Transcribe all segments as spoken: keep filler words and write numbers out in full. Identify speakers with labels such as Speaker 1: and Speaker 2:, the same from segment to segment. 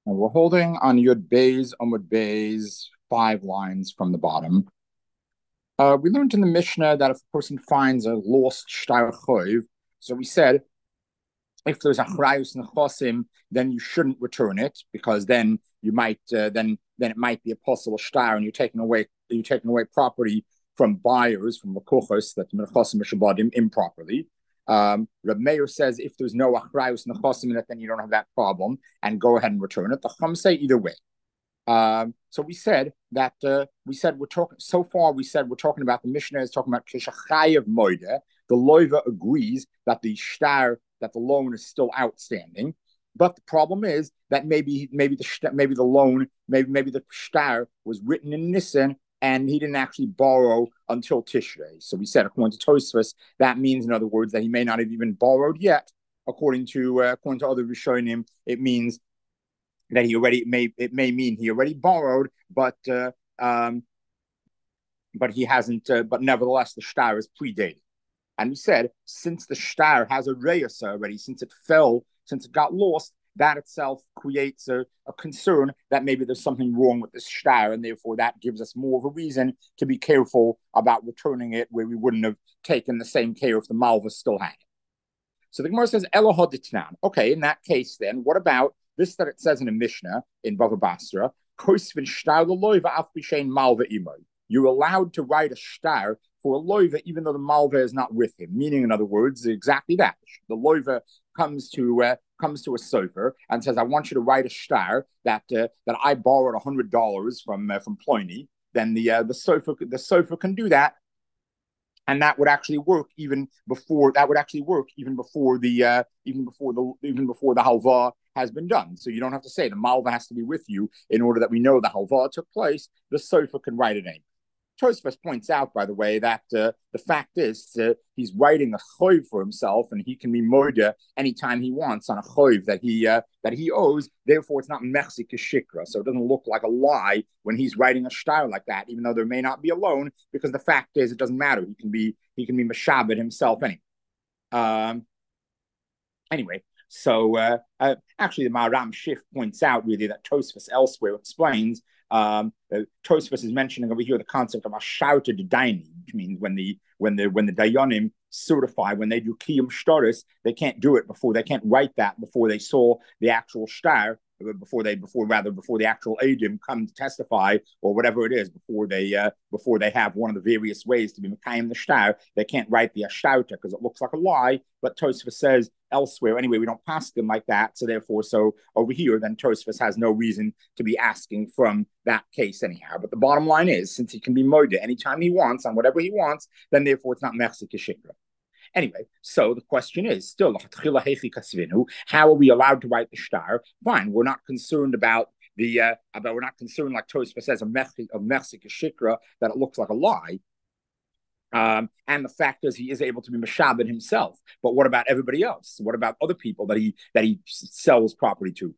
Speaker 1: And we're holding on Yud Beis, Amud Beis, five lines from the bottom. Uh, we learned in the Mishnah that if a person finds a lost shtar choiv, so we said if there's a chrayus nechosim, then you shouldn't return it because then you might uh, then then it might be a possible shtar and you're taking away you're taking away property from buyers from lakuchos that nechosim mishabadim improperly. Um, Reb Meir says if there's no achrayus nechosim in it, then you don't have that problem and go ahead and return it. The Chum say either way. Um, so we said that uh, we said we're talking so far. We said we're talking about the Mishnah is talking about kishachayev moide. The loiva agrees that the shtar that the loan is still outstanding, but the problem is that maybe maybe the maybe the loan maybe maybe the shtar was written in Nisan and he didn't actually borrow until Tishrei. So we said according to Tosfos that means in other words that he may not have even borrowed yet. According to uh, according to other Rishonim, it means that he already may it may mean he already borrowed, but uh, um, but he hasn't. Uh, but nevertheless, the shtar is predated. And we said since the shtar has a reyes already, since it fell, since it got lost, that itself creates a, a concern that maybe there's something wrong with this shtar, and therefore that gives us more of a reason to be careful about returning it, where we wouldn't have taken the same care if the malva still had it. So the Gemara says Elohad Ditnan. Okay, in that case, then what about this that it says in a Mishnah in Bava Basra, you're allowed to write a shtar for a loiva even though the malva is not with him. Meaning, in other words, exactly that. The loiva comes to uh, comes to a sofer and says, "I want you to write a shtar that uh, that I borrowed a hundred dollars from uh, from Pliny." Then the uh, the sofer the sofer can do that, and that would actually work even before that would actually work even before the uh, even before the even before the halva has been done. So you don't have to say the malva has to be with you in order that we know the halva took place. The sofer can write it in. Tosfos points out, by the way, that uh, the fact is uh, he's writing a choiv for himself, and he can be moida anytime he wants on a choiv that he uh, that he owes. Therefore, it's not mechzik shikra, so it doesn't look like a lie when he's writing a shtar like that, even though there may not be a loan, because the fact is it doesn't matter. He can be he can be meshabed himself anyway. Um, anyway. So uh, uh, actually, the Maharam Shif points out really that Tosfos elsewhere explains. Um, uh, Tosfos is mentioning over here the concept of ashauta daini, which means when the when the when the dayanim certify when they do kiyum shtaris, they can't do it before they can't write that before they saw the actual shtar, before they before rather before the actual adim come to testify or whatever it is before they uh, before they have one of the various ways to be mekayim the shtar. They can't write the ashauta because it looks like a lie. But Tosfos says elsewhere anyway we don't pass them like that. So therefore, so over here then Tosfos has no reason to be asking from that case anyhow. But the bottom line is since he can be moida anytime he wants on whatever he wants, then therefore it's not mechzik shikra. Anyway, so the question is still, how are we allowed to write the shtar? Fine, we're not concerned about the, uh, about we're not concerned like Tosfos says of mechzik shikra that it looks like a lie. Um, and the fact is, he is able to be meshabed himself. But what about everybody else? What about other people that he that he sells property to?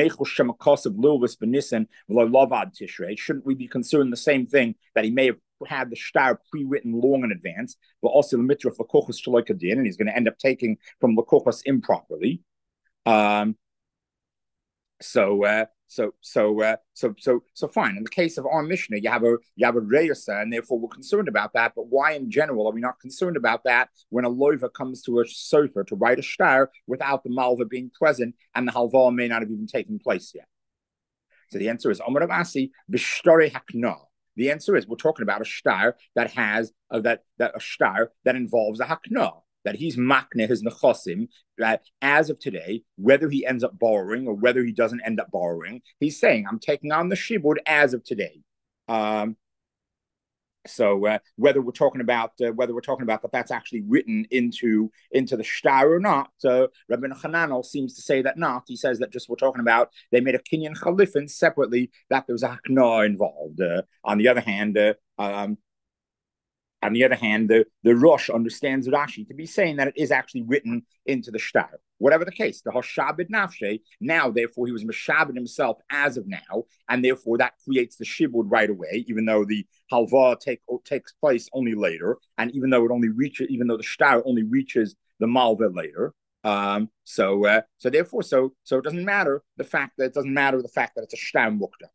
Speaker 1: Shouldn't we be concerned the same thing that he may have had the shtar pre-written long in advance, but also the mitra of lakochos shaloikadin, and he's going to end up taking from lakochos improperly. Um, so. Uh, So so uh, so so so fine. In the case of our Mishnah, you have a you have a reyesa, and therefore we're concerned about that. But why, in general, are we not concerned about that when a loiva comes to a sofer to write a shtar without the malva being present and the halva may not have even taken place yet? So the answer is Amar Avasi b'shtari hakna. The answer is we're talking about a shtar that has uh, that that a shtar that involves a hakna. That he's makne his nechosim, that as of today, whether he ends up borrowing or whether he doesn't end up borrowing, he's saying, I'm taking on the shibud as of today. Um, so uh, whether we're talking about uh, whether we're talking about that that's actually written into into the shtar or not, uh, Rabbi Hananel seems to say that not. He says that just we're talking about they made a kinyan chalifin separately that there's a hakna involved. Uh, on the other hand, uh, um, On the other hand, the, the Rosh understands Rashi to be saying that it is actually written into the shtar. Whatever the case, the Hoshabed Nafshe, now, therefore, he was Meshabed himself as of now, and therefore that creates the Shibud right away, even though the Halva take, takes place only later, and even though it only reaches, even though the shtar only reaches the Malva later. Um, so, uh, so therefore, so so it doesn't matter the fact that it doesn't matter the fact that it's a shtar mukta.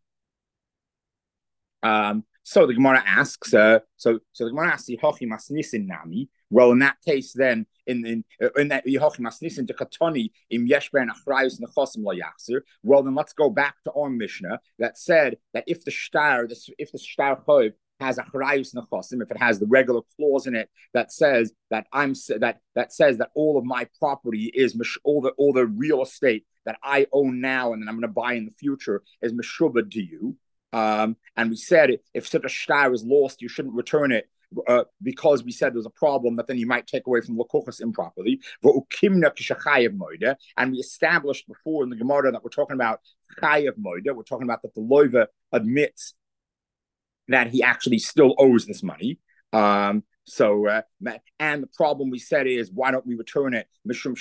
Speaker 1: Um, so the Gemara asks, uh, so so the Gemara asks, "Yihochi masnisin nami." Well, in that case, then in in in that Yihochi masnisin to katoni im yeshber achrayus nechosim lo yachzir. Well, then let's go back to our Mishnah that said that if the shtar, this if the shtar choiv has a achrayus nechosim, if it has the regular clause in it that says that I'm that that says that all of my property is all the all the real estate that I own now and then I'm going to buy in the future is meshubad to you. Um, and we said if such a shtar is lost, you shouldn't return it uh, because we said there's a problem that then you might take away from Lakochas improperly. And we established before in the Gemara that we're talking about Chayav Moida. We're talking about that the loiva admits that he actually still owes this money. Um, so, uh, and the problem we said is, why don't we return it?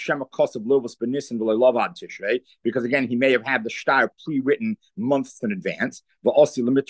Speaker 1: Because again, he may have had the shtar pre-written months in advance, and he's going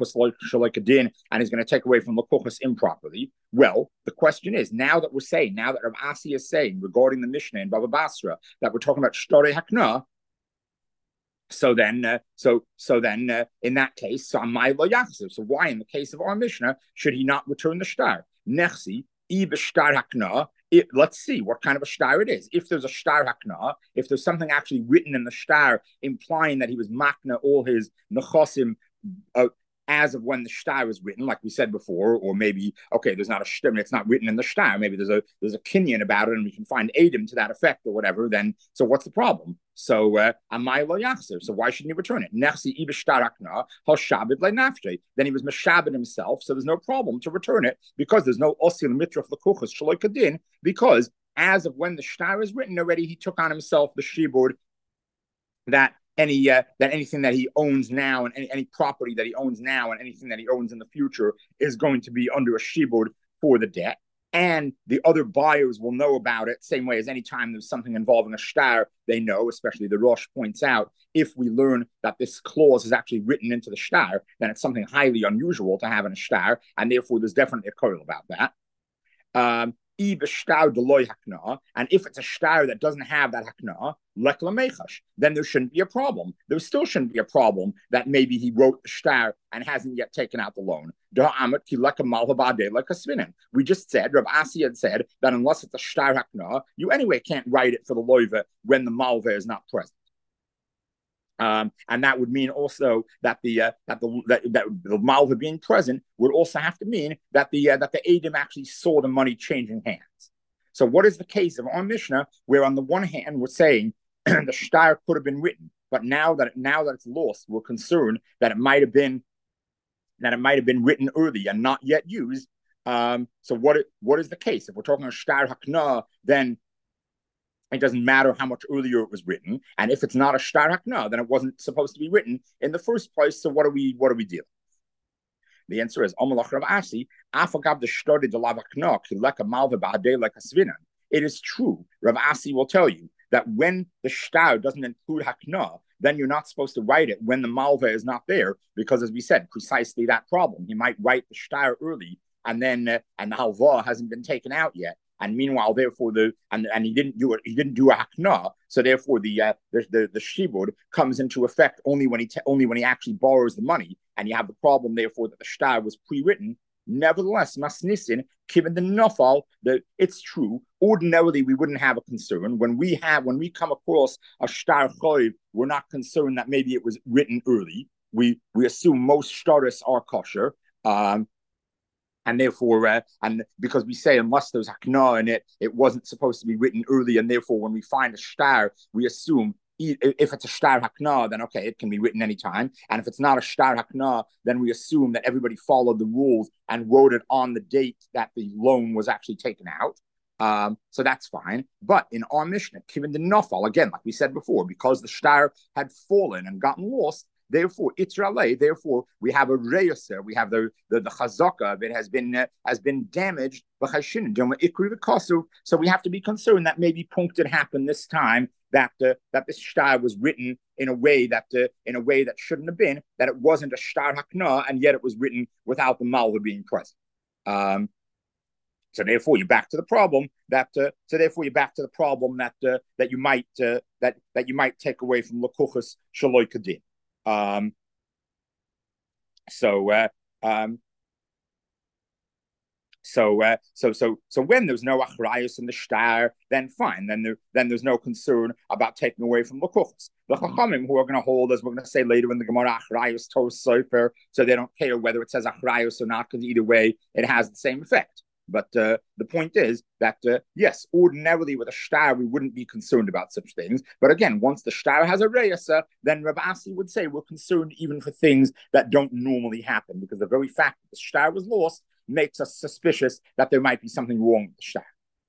Speaker 1: to take away from Lakochas improperly. Well, the question is, now that we're saying, now that Rav Asi is saying regarding the Mishnah in Baba Basra, that we're talking about Shtore Hakna, So then, uh, so so then, uh, in that case, so So why, in the case of our Mishnah, should he not return the shtar? Nechsi i b'shtar hakna. Let's see what kind of a shtar it is. If there's a shtar hakna, if there's something actually written in the shtar implying that he was makna all his nechosim uh, as of when the shtar was written, like we said before, or maybe okay, there's not a shtar, it's not written in the shtar. Maybe there's a there's a kinyan about it, and we can find edim to that effect or whatever. Then, so what's the problem? So, amay lo yachzer. So why shouldn't he return it? Nechsi ibishtarakna hashabed le'nafshe. Then he was meshabed himself, so there's no problem to return it because there's no osil mitraf lekuchas shaloi kadin. Because as of when the shtar is written already, he took on himself the shibud that. Any uh, that anything that he owns now and any, any property that he owns now and anything that he owns in the future is going to be under a shibud for the debt, and the other buyers will know about it. Same way as any time there's something involving a shtar, they know. Especially the Rosh points out, if we learn that this clause is actually written into the shtar, then it's something highly unusual to have in a shtar, and therefore there's definitely a quarrel about that. Um, and if it's a shtar that doesn't have that hakna, then there shouldn't be a problem. There still shouldn't be a problem that maybe he wrote the shtar and hasn't yet taken out the loan. We just said, Rav Asi had said that unless it's a shtar hakna, you anyway can't write it for the loiva when the malva is not present. Um, and that would mean also that the uh, that the that, that the malva being present would also have to mean that the uh, that the edim actually saw the money changing hands. So what is the case of our Mishnah, where on the one hand we're saying the shtar could have been written, but now that now that it's lost, we're concerned that it might have been that it might have been written early and not yet used. Um, so what what is the case? If we're talking about shtar hakna, then it doesn't matter how much earlier it was written, and if it's not a shtar hakna, then it wasn't supposed to be written in the first place. So what are we what are we dealing with? The answer is Amalach Rav Asi. Afagav the shtori de lavakna kileka malva ba'adei like a svinan. It is true. Rav Asi will tell you that when the shtar doesn't include hakna, then you're not supposed to write it when the malva is not there, because as we said, precisely that problem. He might write the shtar early, and then uh, and the halva hasn't been taken out yet. And meanwhile, therefore, the and, and he didn't do it. He didn't do a hakna, so therefore the uh, the the, the shibud comes into effect only when he te- only when he actually borrows the money, and you have the problem, therefore, that the shtar was pre-written. Nevertheless, masnisin, given the nafal, that it's true. Ordinarily, we wouldn't have a concern when we have when we come across a shtar choiv. We're not concerned that maybe it was written early. We we assume most shtaris are kosher. Um, And therefore, uh, and because we say unless there's hakna in it, it wasn't supposed to be written early. And therefore, when we find a shtar, we assume if it's a shtar hakna, then okay, it can be written anytime. And if it's not a shtar hakna, then we assume that everybody followed the rules and wrote it on the date that the loan was actually taken out. Um, so that's fine. But in our Mishnah, given the nafal, again, like we said before, because the shtar had fallen and gotten lost, therefore, Itzraleh, therefore, we have a reyoser, we have the the, the chazaka of it has been uh, has been damaged. So we have to be concerned that maybe punked happened this time, that uh, that this shtar was written in a way that uh, in a way that shouldn't have been, that it wasn't a shtar hakna, and yet it was written without the malva being present. Um, So therefore, you're back to the problem that. Uh, so therefore, you're back to the problem that uh, that you might uh, that that you might take away from lekuchas shaloi kadin. Um, so uh, um, So, uh, so, so, so when there's no achrayus in the shtar, then fine. Then there, then there's no concern about taking away from lekuchas. The chachamim who are going to hold, as we're going to say later in the Gemara, achrayus tos sofer, so they don't care whether it says achrayus or not, because either way it has the same effect. But uh, the point is that uh, yes, ordinarily with a shtar we wouldn't be concerned about such things. But again, once the shtar has a reyasa, then Rav Asi would say we're concerned even for things that don't normally happen, because the very fact that the shtar was lost makes us suspicious that there might be something wrong with the shtar.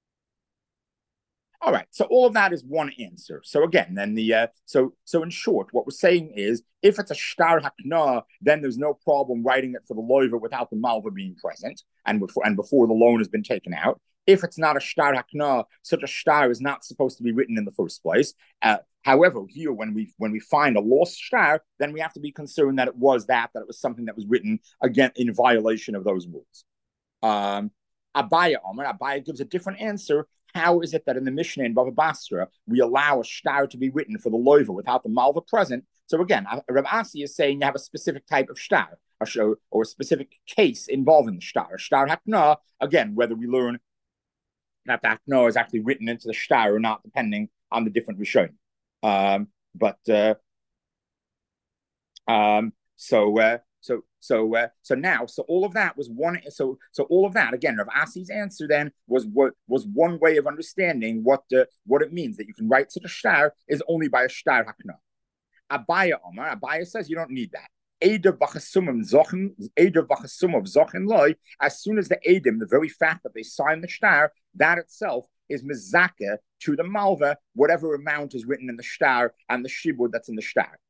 Speaker 1: All right, so all of that is one answer. So again, then the uh, so so in short, what we're saying is, if it's a shtar hakna, then there's no problem writing it for the loiva without the malva being present and before and before the loan has been taken out. If it's not a shtar hakna, such a shtar is not supposed to be written in the first place. Uh, however, here when we when we find a lost shtar, then we have to be concerned that it was that that it was something that was written again in violation of those rules. Um, Abaya Omer, Abaya gives a different answer. How is it that in the Mishnah in Bava Basra we allow a shtar to be written for the loiva without the malva present? So again, Rav Asi is saying you have a specific type of shtar, a show, or a specific case involving the shtar. A shtar hakna, again, whether we learn that the hakna is actually written into the shtar or not, depending on the different rishonim. Um, but uh, um, so. Uh, So so uh, so now so all of that was one so so all of that again Rav Asi's answer then was what was one way of understanding what uh, what it means that you can write such a shtar is only by a shtar hakna. Abaya Omar, Abaya says you don't need that. Eda v'chasumim zochen Eda v'chasumim zochen loy. As soon as the edim, the very fact that they sign the shtar, that itself is mizaka to the malva, whatever amount is written in the shtar and the shibud that's in the shtar.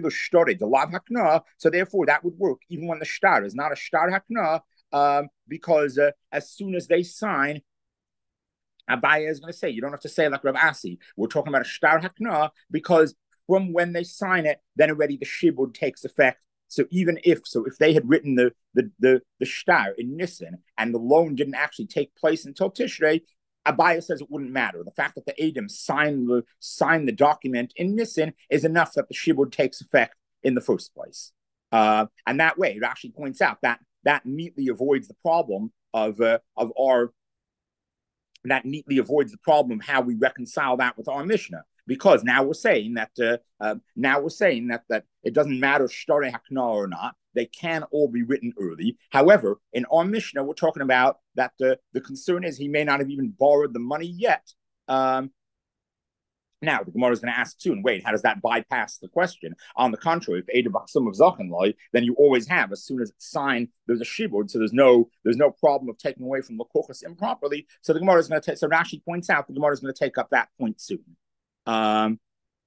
Speaker 1: So therefore, that would work even when the shtar is not a shtar hakna, um, because uh, as soon as they sign, Abaya is going to say, you don't have to say like Rav Asi. We're talking about a shtar hakna because from when they sign it, then already the shibud takes effect. So even if so, if they had written the the the, the shtar in Nisan and the loan didn't actually take place until Tishrei, Abaya says it wouldn't matter. The fact that the Edom signed the signed the document in Nisan is enough that the shibud takes effect in the first place. Uh, and that way, it actually points out that that neatly avoids the problem of uh, of our that neatly avoids the problem of how we reconcile that with our Mishnah. Because now we're saying that uh, uh, now we're saying that that it doesn't matter shtare hakna or not; they can all be written early. However, in our Mishnah, we're talking about that the the concern is he may not have even borrowed the money yet. Um, now the Gemara is going to ask soon. Wait, how does that bypass the question? On the contrary, if Eda Bachsum of Zachenloi, then you always have as soon as it's signed, there's a shibud, so there's no there's no problem of taking away from Lakochas improperly. So the Gemara is going to take. So Rashi points out the Gemara is going to take up that point soon. Um,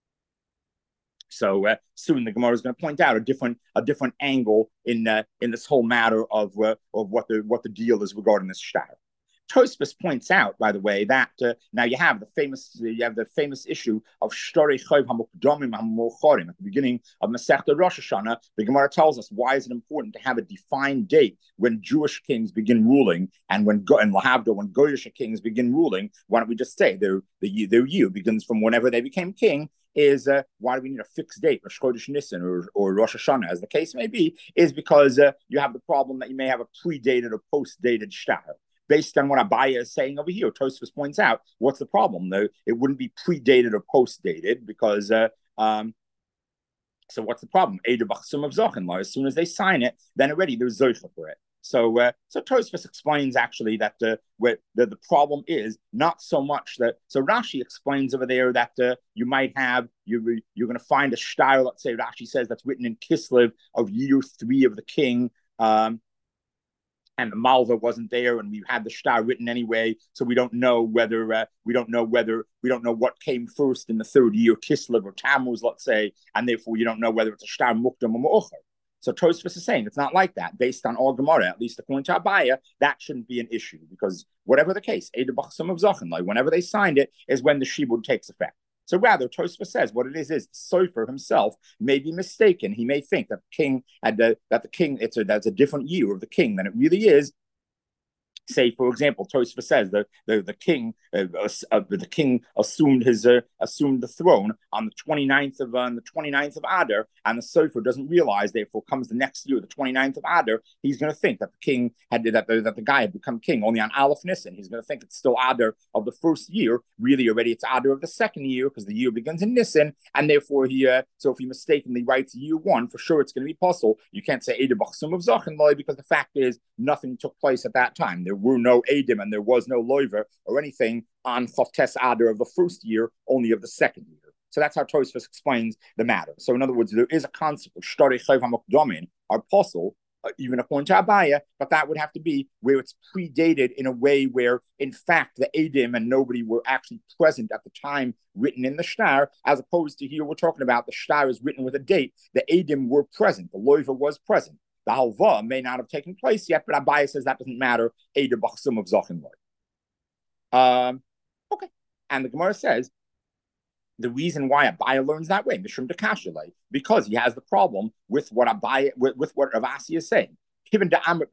Speaker 1: so uh, soon the Gemara is going to point out a different a different angle in uh, in this whole matter of uh, of what the what the deal is regarding this shtar. Tosfos points out, by the way, that uh, now you have the famous you have the famous issue of shtarei chayv hamukdamim hamocharim at the beginning of Masechta Rosh Hashanah. The Gemara tells us why is it important to have a defined date when Jewish kings begin ruling and when and lahavda when Goyish kings begin ruling. Why don't we just say their the their year begins from whenever they became king? Is uh, why do we need a fixed date, Rosh Chodesh Nisan or, or Rosh Hashanah, as the case may be? Is because uh, you have the problem that you may have a predated or post-dated shtar. Based on what Abaya is saying over here, Tosfos points out, what's the problem? Though it wouldn't be predated or post-dated because, uh, um, so what's the problem? Eda Bachsum of Zachenla. As soon as they sign it, then already there's Zoicha for it. So, uh, so Tosfos explains actually that uh, where the, the problem is not so much that. So Rashi explains over there that uh, you might have you you're going to find a shtar. Let's say Rashi says that's written in Kislev of year three of the king. Um, And the malva wasn't there, and we had the shtar written anyway, so we don't know whether uh, we don't know whether we don't know what came first in the third year, Kislev or Tammuz, let's say, and therefore you don't know whether it's a shtar mukdam or mu'ocher. So Tosfos is saying it's not like that. Based on all Gemara, at least according to Abaya, that shouldn't be an issue because whatever the case, Eda Bachsum of Zachin, like whenever they signed it, is when the shibud takes effect. So rather, Tosfos says what it is is the Sofer himself may be mistaken. He may think that the king had the, that the king it's a that's a different year of the king than it really is, say, for example, Tosfos says that the, the king uh, uh, the king assumed his uh, assumed the throne on the twenty-ninth of uh, on the twenty-ninth of Adar, and the Sofer doesn't realize. Therefore, comes the next year, the twenty-ninth of Adar, he's going to think that the king had that the, that the guy had become king only on Aleph Nisan. He's going to think it's still Adar of the first year. Really, already it's Adar of the second year because the year begins in Nisan, and therefore he. Uh, so if he mistakenly writes year one, for sure it's going to be possible. You can't say Eder Bachsum of Zachenloi because the fact is nothing took place at that time. There were no Edim and there was no Loiver or anything on Chavtes Adar of the first year, only of the second year. So that's how Tosfos explains the matter. So in other words, there is a concept of Shtarei Chayv HaMokdomin, our apostle, uh, even according to Abaya, but that would have to be where it's predated in a way where, in fact, the Edim and nobody were actually present at the time written in the Shtar, as opposed to here we're talking about the Shtar is written with a date. The Edim were present. The Loiva was present. The halva may not have taken place yet, but Abaya says that doesn't matter. Eder Bachsum of Zachenloi. Um, okay. And the Gemara says the reason why Abaya learns that way, Mishum Dekashale, because he has the problem with what Abaya, with, with what Rav Asi is saying. You're telling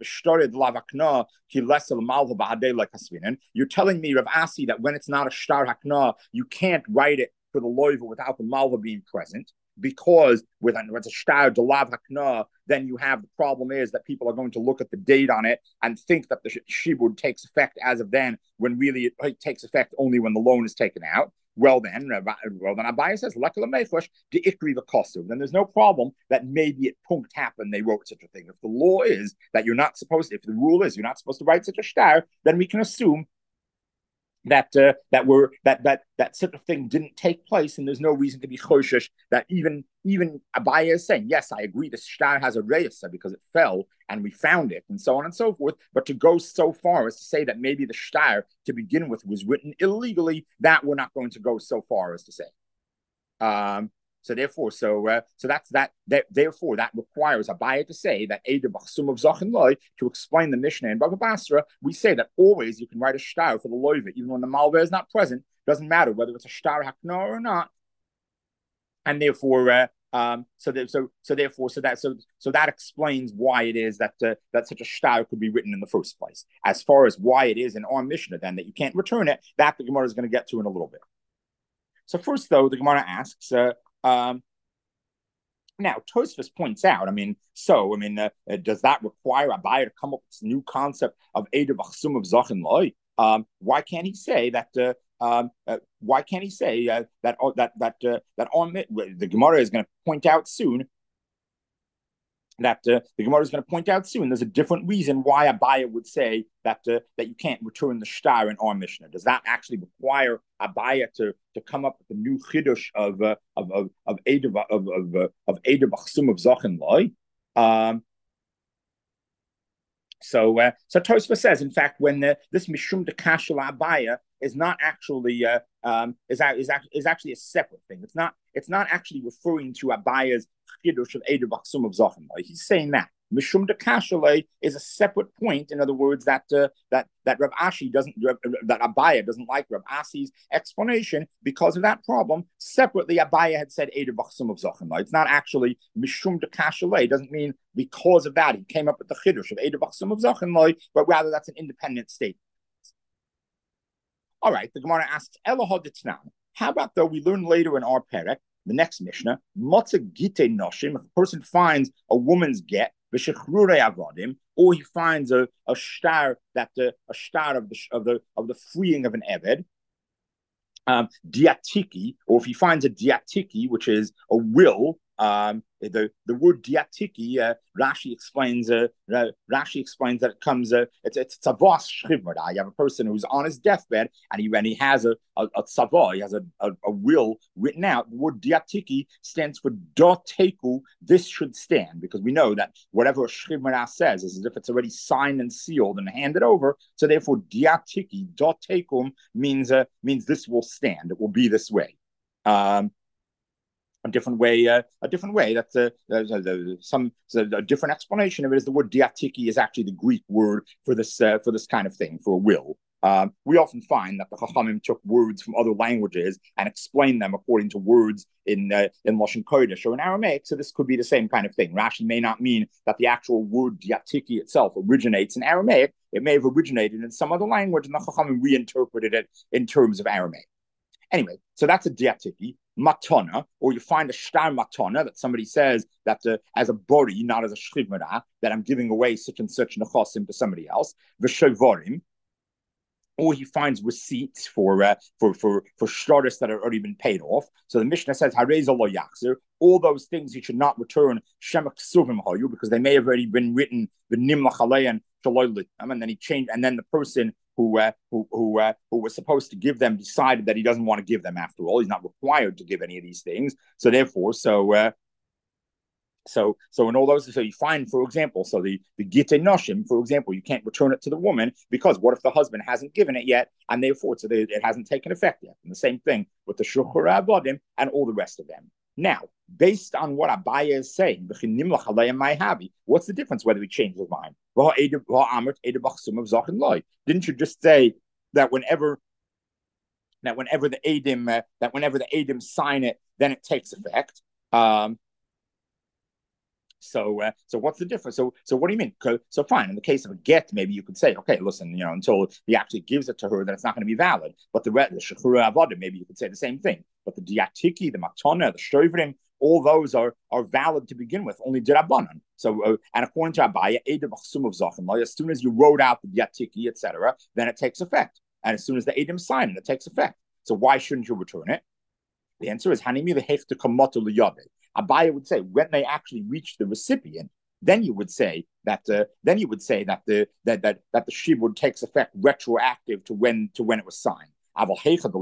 Speaker 1: me, Rav Asi, that when it's not a shtar hakna, you can't write it for the loiva without the malva being present. Because with it's a shtar delav hakna, then you have the problem is that people are going to look at the date on it and think that the shibud takes effect as of then, when really it, it takes effect only when the loan is taken out. Well then, well then, Abaya says, the ikri the kosu. Then there's no problem that maybe it punkt happened. They wrote such a thing. If the law is that you're not supposed, if the rule is you're not supposed to write such a shtar, then we can assume that uh, that were that that that sort of thing didn't take place, and there's no reason to be choshesh that even even Abaya is saying, yes, I agree, the shtar has a reisa because it fell and we found it, and so on and so forth. But to go so far as to say that maybe the shtar to begin with was written illegally, that we're not going to go so far as to say. Um, So therefore, so uh, so that's that, that. Therefore, that requires Abaya to say that Eder Bachsum of Zachenloi, to explain the Mishnah in Bava Basra, we say that always you can write a shtar for the loiva, even when the malva is not present. Doesn't matter whether it's a shtar hakna or not. And therefore, uh, um, so that, so so therefore, so that so so that explains why it is that uh, that such a shtar could be written in the first place. As far as why it is in our Mishnah, then that you can't return it, that the Gemara is going to get to in a little bit. So first, though, the Gemara asks. Uh, Um, now, Tosfos points out, I mean, so, I mean, uh, uh, does that require Abaya to come up with this new concept of Eder Bachsum of Zachenloi? Um, why can't he say that, uh, um, uh, why can't he say uh, that, uh, that, that, uh, that on the Gemara is going to point out soon that uh, the Gemara is going to point out soon. There's a different reason why Abaya would say that uh, that you can't return the shtar in our Mishnah. Does that actually require Abaya to to come up with a new chiddush of uh, of of of Eder of of uh, of Eder Bachsum of Zachenloi? Um, so uh, so Tosfos says, in fact, when uh, this Mishum Dekashel Abaya is not actually uh, um, is is is actually a separate thing. It's not it's not actually referring to Abaya's chiddush of Eder Bachsum of Zachenloi. He's saying that Mishum Dekashel is a separate point. In other words, that uh, that that Rav Ashi doesn't that Abaya doesn't like Rav Asi's explanation because of that problem. Separately, Abaya had said Eder Bachsum of Zachenloi. It's not actually Mishum Dekashel. It doesn't mean because of that he came up with the chiddush of Eder Bachsum of Zachenloi, but rather that's an independent statement. All right, the Gemara asks, how about though we learn later in our perek, the next Mishnah, Motza Gite Noshim, if a person finds a woman's get, or he finds a, a shtar that uh, a shtar of the of the of the freeing of an eved, um, diatiki, or if he finds a diatiki, which is a will. Um, the the word diatiki, uh, Rashi explains. Uh, Rashi explains that it comes. Uh, it's it's tzavos shrivmada. You have a person who's on his deathbed, and he and he has a a, a tzavah. He has a, a, a will written out. The word diatiki stands for doteku. This should stand, because we know that whatever a shrivmada says is as if it's already signed and sealed and handed over. So therefore, diatiki dotekum means uh, means this will stand. It will be this way. Um, A different way, uh, a different way. That's uh, uh, some so a different explanation of it is the word diatiki is actually the Greek word for this uh, for this kind of thing, for a will. Um, we often find that the Chachamim took words from other languages and explained them according to words in uh, in Lashon Kodesh or in Aramaic. So this could be the same kind of thing. Rashi may not mean that the actual word diatiki itself originates in Aramaic. It may have originated in some other language, and the Chachamim reinterpreted it in terms of Aramaic. Anyway, so that's a diatiki. Matana, or you find a shtar matana that somebody says that uh, as a bori, not as a shchivmara, that I'm giving away such and such nechosim to somebody else. V'shovarim, or he finds receipts for uh, for for for shtaris that have already been paid off. So the Mishnah says hareza lo yachzer. All those things he should not return shemak suvim hayu because they may have already been written the nimlach alein shaloy litam, and then he changed, and then the person who uh, who who uh, who was supposed to give them decided that he doesn't want to give them after all. He's not required to give any of these things. So therefore, so. Uh, So, so in all those, so you find, for example, so the the gite noshim, for example, you can't return it to the woman because what if the husband hasn't given it yet, and therefore so they, it hasn't taken effect yet. And the same thing with the shulchur avodim and all the rest of them. Now, based on what Abaya is saying, what's the difference whether he changed his mind? Didn't you just say that whenever that whenever the edim uh, that whenever the edim sign it, then it takes effect? Um, So, uh, so what's the difference? So, so what do you mean? So, fine. In the case of a get, maybe you could say, okay, listen, you know, until he actually gives it to her, then it's not going to be valid. But the the shechura avodim, maybe you could say the same thing. But the diatiki, the matana, the shovrim, all those are are valid to begin with. Only dirabanan. So, uh, and according to Abaya, edim achsum of zachem, as soon as you wrote out the diatiki, et cetera, then it takes effect. And as soon as the edim sign it, it takes effect. So, why shouldn't you return it? The answer is hanimi lehefte kamotu liyade. Abaya would say when they actually reach the recipient, then you would say that uh, then you would say that the that that that the shibud takes effect retroactive to when to when it was signed. But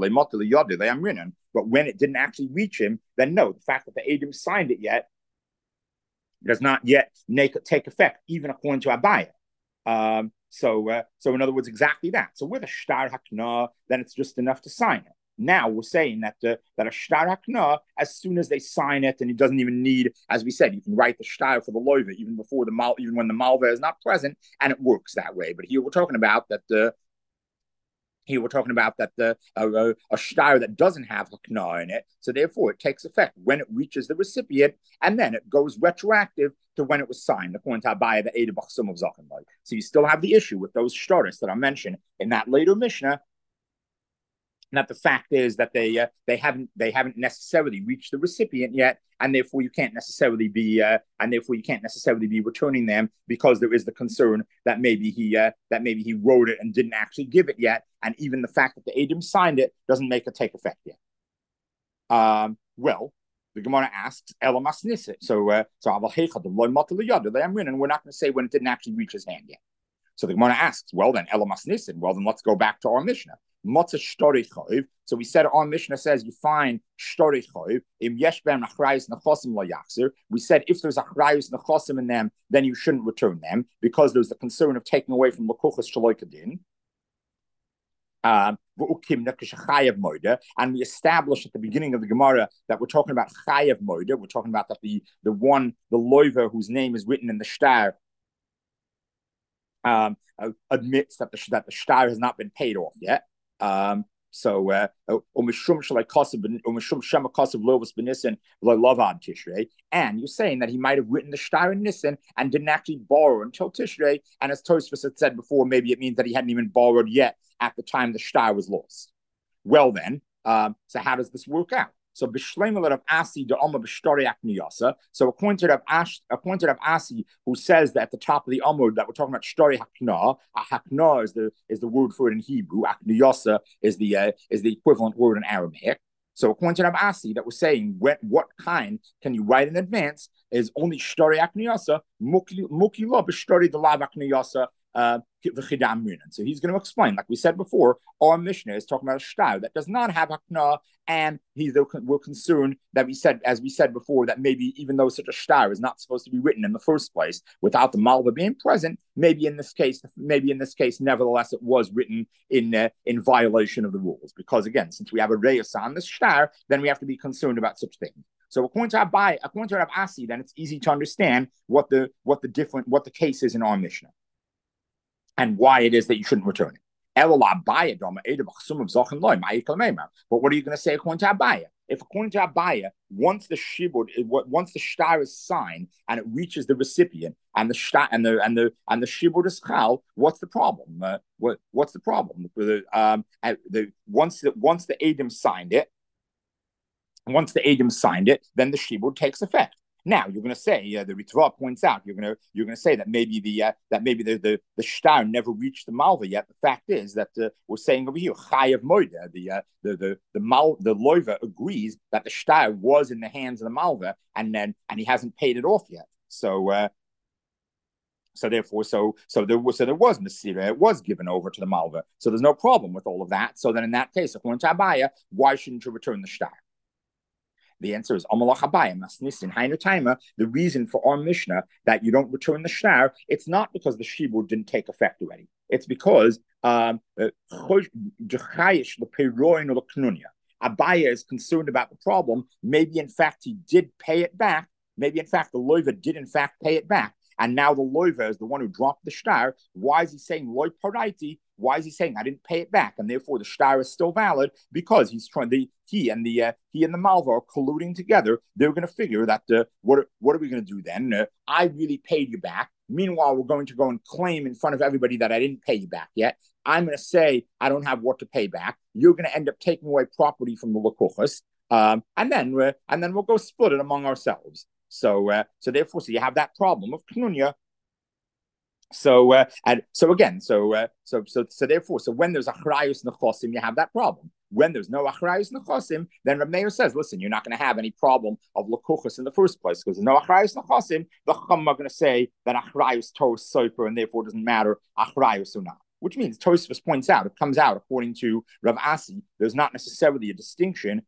Speaker 1: when it didn't actually reach him, then no, the fact that the Adam signed it yet does not yet make it take effect, even according to Abaya. Um, so uh, so in other words, exactly that. So with a shtar hakna, then it's just enough to sign it. Now we're saying that uh, that a shtar hakna, as soon as they sign it, and it doesn't even need, as we said, you can write the shtar for the loiva even before the mal, even when the malva is not present, and it works that way. But here we're talking about that the. Uh, Here we're talking about that the uh, a shtar that doesn't have hakna in it, so therefore it takes effect when it reaches the recipient, and then it goes retroactive to when it was signed, according to Abaya, the Eid Bachsum of Zachenbay. So you still have the issue with those shtaris that I mentioned in that later Mishnah. That the fact is that they uh, they haven't they haven't necessarily reached the recipient yet, and therefore you can't necessarily be uh, and therefore you can't necessarily be returning them because there is the concern that maybe he uh, that maybe he wrote it and didn't actually give it yet, and even the fact that the Adam signed it doesn't make it take effect yet. Um, well, the Gemara asks Elamas Nisit. So uh, so and we're not going to say when it didn't actually reach his hand yet. So the Gemara asks, well then Elamas Nisit. Well then let's go back to our Mishnah. So we said our Mishnah says you find shtori choiv im yesh b'em achrayus nechosim lo yachzer. We said if there's achrayus nechosim in them, then you shouldn't return them because there's the concern of taking away from lekuchas shaloi kadin. Um, and we established at the beginning of the Gemara that we're talking about chayav moida. We're talking about that the the one the loiver whose name is written in the shtar um, uh, admits that the that the shtar has not been paid off yet. Um, so, uh, and you're saying that he might have written the shtar in Nisan and didn't actually borrow until Tishrei. And as Tosfos had said before, maybe it means that he hadn't even borrowed yet at the time the shtar was lost. Well, then, um, so how does this work out? So b'shleimer of Asi de Omer b'shtori akniyasa. So according to Rav Ash, according to Rav Asi, who says that at the top of the Amud that we're talking about shtori hakna. Hakna is the is the word for it in Hebrew. Akniyasa is the uh, is the equivalent word in Aramaic. So according to Rav Asi, that we're saying when, what kind can you write in advance is only shtori akniyasa mukila b'shtori de lav akniyasa. Uh, so he's going to explain, like we said before, our Mishnah is talking about a shtar that does not have hakna, and he's we're concerned that we said, as we said before, that maybe even though such a shtar is not supposed to be written in the first place without the malva being present, maybe in this case, maybe in this case, nevertheless, it was written in uh, in violation of the rules. Because again, since we have a reyes on this shtar, then we have to be concerned about such things. So according to Abai, according to Rav Asi, then it's easy to understand what the what the different what the case is in our Mishnah. And why it is that you shouldn't return it. But what are you going to say according to Abaya? If according to Abaya, once the shibud, once the shtar is signed and it reaches the recipient, and the shtar and the and the and the shibud is chal, what's the problem? Uh, what what's the problem? The, um, the once the once the Adam signed it, once the Adam signed it, then the shibud takes effect. Now you're going to say uh, the Ritva points out you're going to you're going to say that maybe the uh, that maybe the the, the shtar never reached the malva yet. The fact is that uh, we're saying over here chayav moida, the uh, the the the mal the loiva agrees that the shtar was in the hands of the malva and then and he hasn't paid it off yet. So uh, so therefore so so there was so there was Masira, it was given over to the malva. So there's no problem with all of that. So then in that case, according to Abaya, why shouldn't you return the shtar? The answer is Amalach Abayim Masnisin Hainu Taima. The reason for our Mishnah that you don't return the shtar, it's not because the shibud didn't take effect already. It's because um, Abaya is concerned about the problem. Maybe in fact he did pay it back. Maybe in fact the loiva did in fact pay it back. And now the loiva is the one who dropped the shtar. Why is he saying loy paraiti? Why is he saying I didn't pay it back? And therefore the shtar is still valid because he's trying. The he and the uh, he and the malva are colluding together. They're going to figure that uh, what what are we going to do then? Uh, I really paid you back. Meanwhile, we're going to go and claim in front of everybody that I didn't pay you back yet. I'm going to say I don't have what to pay back. You're going to end up taking away property from the lakuchas, um, and then uh, and then we'll go split it among ourselves. So, uh, so therefore, so you have that problem of knunya. So, uh, and so again, so, uh, so, so, so therefore, so when there's achrayus nechosim, you have that problem. When there's no achrayus nechosim, then Reb Meir says, listen, you're not going to have any problem of lakuchas in the first place because there's no achrayus nechosim. The chacham are going to say that achrayus tos sofer, and therefore it doesn't matter achrayus or not. Which means Tosfos points out, it comes out according to Rav Asi, there's not necessarily a distinction.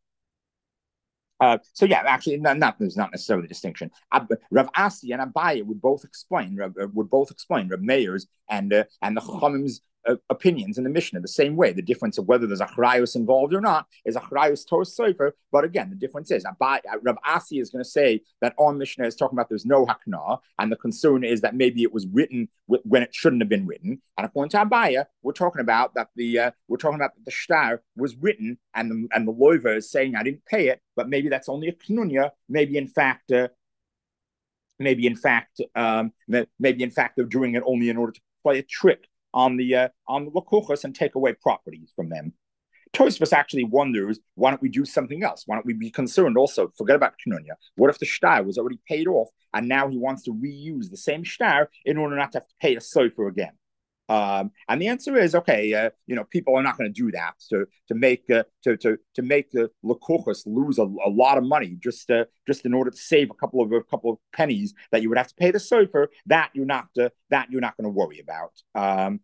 Speaker 1: Uh, so yeah, actually, not, not there's not necessarily a distinction. Uh, Rav Asi and Abaya would both explain Rav, uh, would both explain Rav Meir's and uh, and the Chachamim's uh, opinions in the Mishnah the same way. The difference of whether there's achrayus involved or not is achrayus tos sofer. But again, the difference is Abaya, Rav Asi is going to say that our Mishnah is talking about there's no hakna, and the concern is that maybe it was written w- when it shouldn't have been written. And according to Abaya, we're talking about that the uh, we're talking about that the shtar was written and the and the loiva is saying I didn't pay it, but maybe that's only a knunya. Maybe in fact. Uh, Maybe in fact, um, maybe in fact they're doing it only in order to play a trick on the uh, on the lakuchas and take away properties from them. Tosfos actually wonders, why don't we do something else? Why don't we be concerned also? Forget about knunya. What if the shtar was already paid off and now he wants to reuse the same shtar in order not to have to pay a sofer again? Um, and the answer is okay. Uh, you know, people are not going to do that to to make uh, to to to make the lakuchas lose a, a lot of money just uh, just in order to save a couple of a couple of pennies that you would have to pay the sofer. That you're not uh, that you're not going to worry about. Um,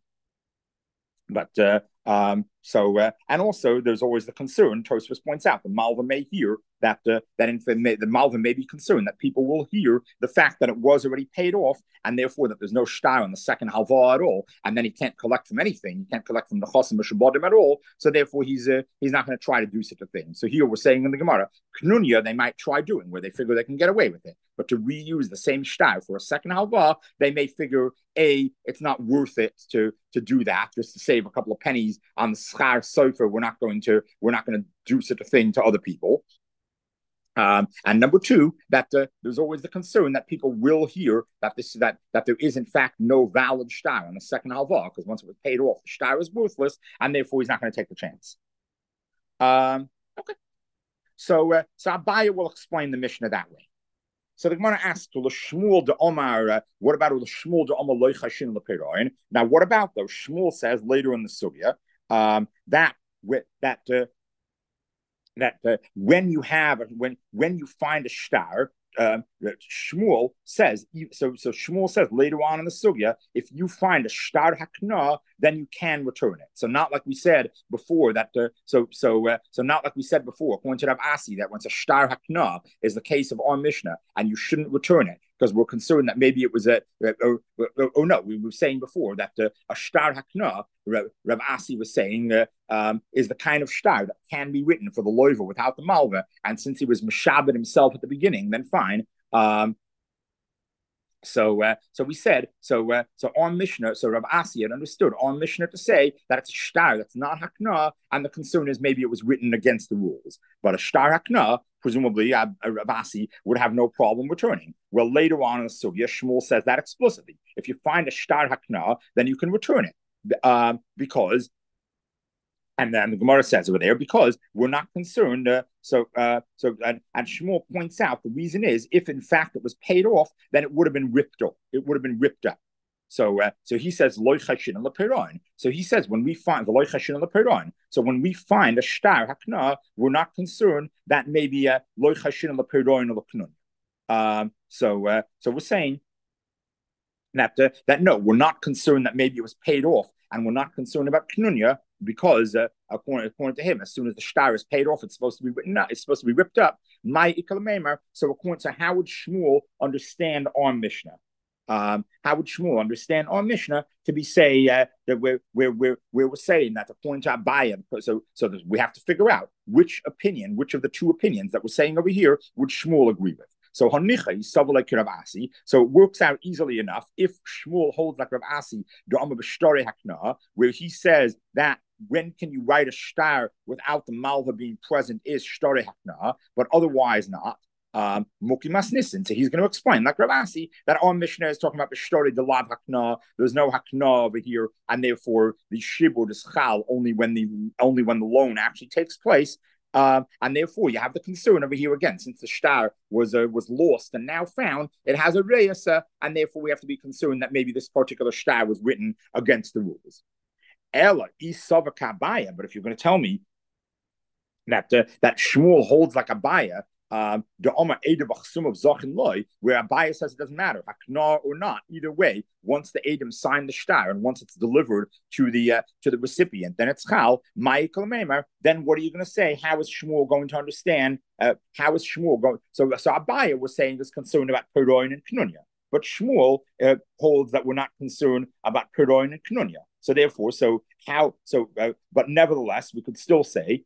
Speaker 1: but uh, um, so uh, and also there's always the concern. Tosfos points out the malva may hear that uh, that in, may, the malva may be concerned that people will hear the fact that it was already paid off, and therefore that there's no shtar on the second halva at all, and then he can't collect from anything. He can't collect from the chosim or shabodim at all. So therefore he's uh, he's not going to try to do such a thing. So here we're saying in the Gemara, knunya they might try doing where they figure they can get away with it, but to reuse the same shtar for a second halva, they may figure a it's not worth it to to do that just to save a couple of pennies on the schar sofer. We're not going to we're not going to do such a thing to other people. Um, and number two, that uh, there's always the concern that people will hear that this that that there is in fact no valid shtar on the second halva because once it was paid off, the shtar is worthless, and therefore he's not going to take the chance. Um, okay, so uh, so Abaya will explain the Mishnah that way. So the Gemara asks, "Shmuel de Omar, uh, what about Shmuel de Omar loy chashin leperoin?" Now, what about those? Shmuel says later in the sugya um, that that. Uh, that uh, when you have when when you find a shtar, uh, Shmuel says so. So Shmuel says later on in the sugya, if you find a shtar hakna, then you can return it. So not like we said before that. Uh, so so uh, so not like we said before. According to Rav Asi, that once a shtar hakna is the case of our Mishnah, and you shouldn't return it because we're concerned that maybe it was a. Or, or, or, or no, we were saying before that uh, a shtar hakna, Rav, Rav Asi was saying, uh, um, is the kind of shtar that can be written for the loiva without the malva. And since he was meshabed himself at the beginning, then fine. Um, So, uh, so we said, so, uh, so our Mishnah, so Rav Asi had understood our Mishnah to say that it's a shtar, that's not hakna, and the concern is maybe it was written against the rules. But a shtar hakna, presumably, uh, Rav Asi would have no problem returning. Well, later on in the Sugya, Shmuel says that explicitly. If you find a shtar hakna, then you can return it, um, because. And then the Gemara says over there, because we're not concerned. Uh, so, uh, so, and, and Shmuel points out the reason is, if in fact it was paid off, then it would have been ripped off. It would have been ripped up. So, uh, so he says loy chashin leperon. So he says when we find the loy chashin leperon. So when we find a shtar hakna, we're not concerned that maybe a loy chashin leperon or lepnun. Um, so, uh, so we're saying that uh, that no, we're not concerned that maybe it was paid off, and we're not concerned about knunya. Because uh, according, according to him, as soon as the shtar is paid off, it's supposed to be written up. It's supposed to be ripped up. My ikalamemer. So according to how would Shmuel understand our Mishnah? Um, how would Shmuel understand our Mishnah to be say uh, that we're we're we're we're saying that according to Abaye? So so we have to figure out which opinion, which of the two opinions that we're saying over here would Shmuel agree with. So Hanicha Sav like Rav Asi. So it works out easily enough if Shmuel holds like Rav Asi, where he says that when can you write a shtar without the malva being present is shtare hakna, but otherwise not. Um, Muki Masnisin. So he's going to explain, like Rav Asi, that our Mishnah is talking about the shtare de lav hakna. There's no hakna over here, and therefore the shibur is chal only when the only when the loan actually takes place. Um, and therefore, you have the concern over here again, since the shtar was uh, was lost and now found, it has a reyasa, and therefore we have to be concerned that maybe this particular shtar was written against the rules. Ella isava kabaya, but if you're going to tell me that uh, that Shmuel holds like Abaye, um, the Omer Edom Achsum of Zachin Loy, where Abaye says it doesn't matter, Hakna or not, either way, once the Edom signed the shtar and once it's delivered to the uh, to the recipient, then it's Chal, Ma'ikal Meimer, then what are you going to say? How is Shmuel going to understand? Uh, how is Shmuel going? So, so Abaye was saying this concern about Peroin and Knunya, but Shmuel uh, holds that we're not concerned about Peroin and Knunya. So therefore, so how, so, uh, but nevertheless, we could still say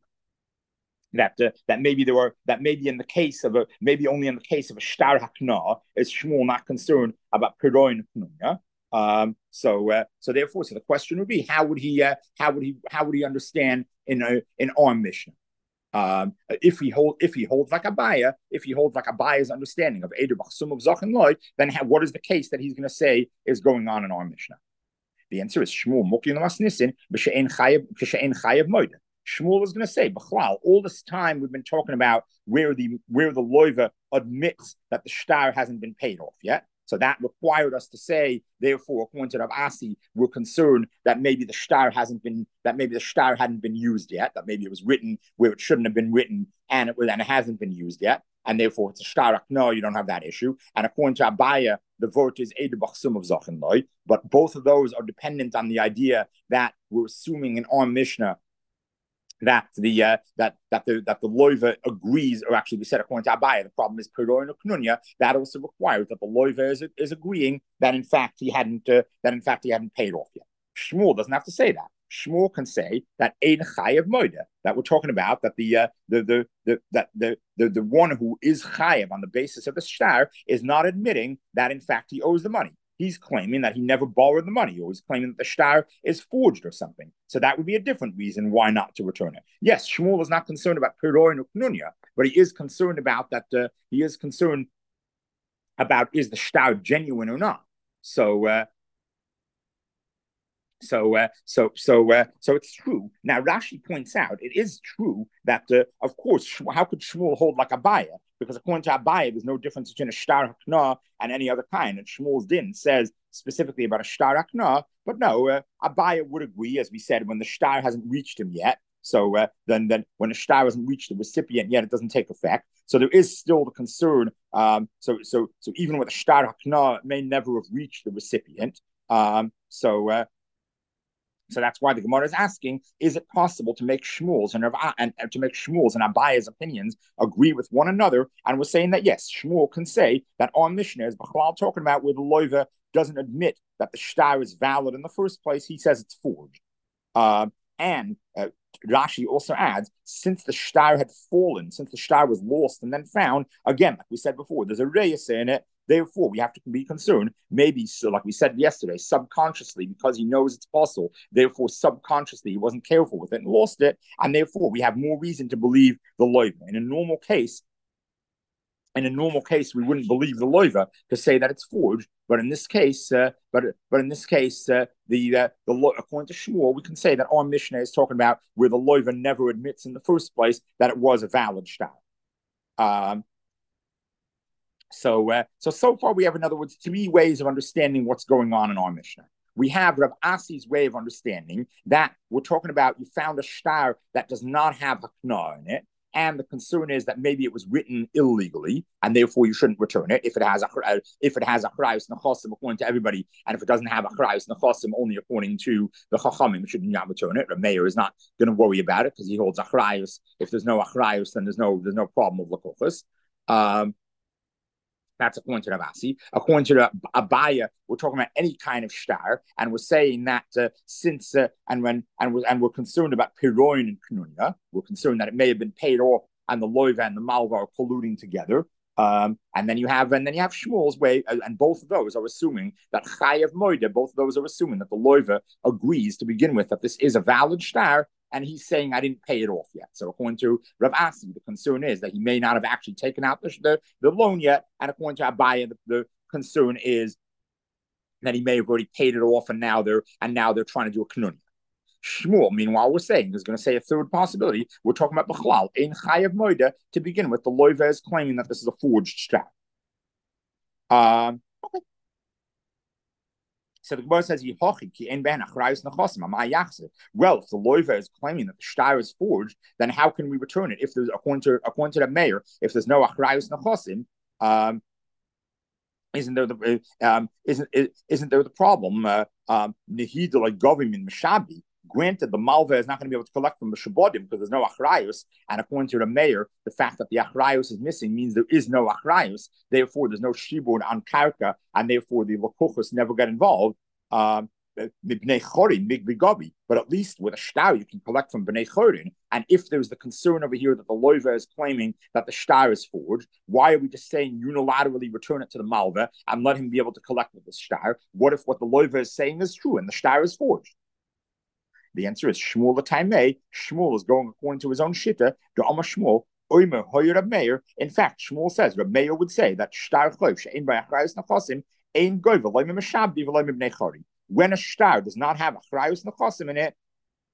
Speaker 1: that uh, that maybe there were that maybe in the case of a maybe only in the case of a shtar hakna is Shmuel not concerned about peroin knunya. Um, so uh, so therefore, so the question would be, how would he uh, how would he how would he understand in a in our Mishnah? Um, if he hold if he holds like Abaye, if he holds like Abaye's understanding of Eder Bachsum of Zachin Loy, then how, what is the case that he's going to say is going on in our Mishnah? The answer is Shmuel Muki Lamasnisin b'she'en chayev b'she'en chayev moed. Shmuel is going to say, B'chlal, all this time we've been talking about where the where the loiva admits that the shtar hasn't been paid off yet. So that required us to say, therefore, according to Rav Asi, we're concerned that maybe the shtar hasn't been that maybe the shtar hadn't been used yet, that maybe it was written where it shouldn't have been written, and it and it hasn't been used yet, and therefore it's a shtar. No, you don't have that issue. And according to Abaye, the vort is Eder Bachsum of Zachin Loy. But both of those are dependent on the idea that we're assuming in our Mishnah that the uh, that that the that the loiva agrees, or actually we said according to Abaye, the problem is peroin or knunya. That also requires that the loiva is, is agreeing that in fact he hadn't uh, that in fact he hadn't paid off yet. Shmuel doesn't have to say that. Shmuel can say that ein chayev moida, that we're talking about, that the uh, the the the that the, the the one who is chayev on the basis of the shtar is not admitting that in fact he owes the money. He's claiming that he never borrowed the money, or he's claiming that the shtar is forged or something. So that would be a different reason why not to return it. Yes, Shmuel is not concerned about peroin or knunya, but he is concerned about that. Uh, he is concerned about is the shtar genuine or not. So. Uh, So, uh, so, so, uh, so it's true. Now, Rashi points out it is true that, uh, of course, how could Shmuel hold like Abaye? Because according to Abaye, there's no difference between a shtar hakna and any other kind. And Shmuel's din says specifically about a shtar hakna. But no, uh, Abaye would agree, as we said, when the shtar hasn't reached him yet. So uh, then, then when the shtar hasn't reached the recipient yet, it doesn't take effect. So there is still the concern. Um, so, so, so even with a shtar hakna, it may never have reached the recipient. Um, so. Uh, So that's why the Gemara is asking: is it possible to make Shmuel's and, and, and to make Shmuel's and Abaye's opinions agree with one another? And we're saying that yes, Shmuel can say that our Mishnah is B'chlal talking about where the loiva doesn't admit that the shtar is valid in the first place. He says it's forged. Uh, and uh, Rashi also adds, since the shtar had fallen, since the shtar was lost and then found, again, like we said before, there's a reyes in it. Therefore, we have to be concerned, maybe, so like we said yesterday, subconsciously, because he knows it's possible. Therefore, subconsciously, he wasn't careful with it and lost it. And therefore, we have more reason to believe the loiva. In a normal case, in a normal case, we wouldn't believe the loiva to say that it's forged. But in this case, uh, but but in this case, uh, the uh, the according to Shmuel, we can say that our Mishnah is talking about where the loiva never admits in the first place that it was a valid shtar. Um, so, uh, so so far we have, in other words, three ways of understanding what's going on in our Mishnah. We have Rav Asi's way of understanding that we're talking about you found a shtar that does not have hakna in it. And the concern is that maybe it was written illegally, and therefore you shouldn't return it if it has a if it has a achrayus nechasim according to everybody, and if it doesn't have a achrayus nechasim only according to the chachamim, you should not return it. Rav Meir is not going to worry about it because he holds achrayus. If there's no achrayus, then there's no there's no problem with lakochas. Um, That's according to Rav Asi. According to the Abaya, we're talking about any kind of shtar, and we're saying that uh, since uh, and when and we're, and we're concerned about piroin and knunya, we're concerned that it may have been paid off, and the loiva and the malva are colluding together. Um, and then you have and then you have Shmuel's way, uh, and both of those are assuming that chayav moide. Both of those are assuming that the loiva agrees to begin with that this is a valid shtar. And he's saying, I didn't pay it off yet. So according to Rav Asi, the concern is that he may not have actually taken out the, the, the loan yet. And according to Abaya, the, the concern is that he may have already paid it off, and now they're and now they're trying to do a knunya. Shmuel, meanwhile, we're saying, is going to say a third possibility. We're talking about Bechlal, Ein Chayav Moida, to begin with. The loiva is claiming that this is a forged shtar. Um, okay. So the Gemara says, well, if the loiva is claiming that the shtar is forged, then how can we return it? If there's, according to according to the mayor, if there's no achrayus nechasim, um, isn't there the um, isn't isn't there the problem? Uh, um, like government mishabi. Granted, the malva is not going to be able to collect from the shabodim because there's no achrayus, and according to the mayor, the fact that the achrayus is missing means there is no achrayus. Therefore, there's no shibud on karka, and therefore the lakuchos never get involved. Um, but at least with a shtar, you can collect from bnei chorin. And if there's the concern over here that the loiva is claiming that the shtar is forged, why are we just saying unilaterally return it to the malva and let him be able to collect with the shtar? What if what the loiva is saying is true and the shtar is forged? The answer is Shmuel l'taimei. Shmuel is going according to his own shitta. The Amar Shmuel, Oimer Hoyer Rab Meir. In fact, Shmuel says Rab Meir would say that shtar chayv she'ein b'achrayus nechasim ein goy v'loy mishabdi v'loy bnei chori. When a shtar does not have achrayus nechasim in it,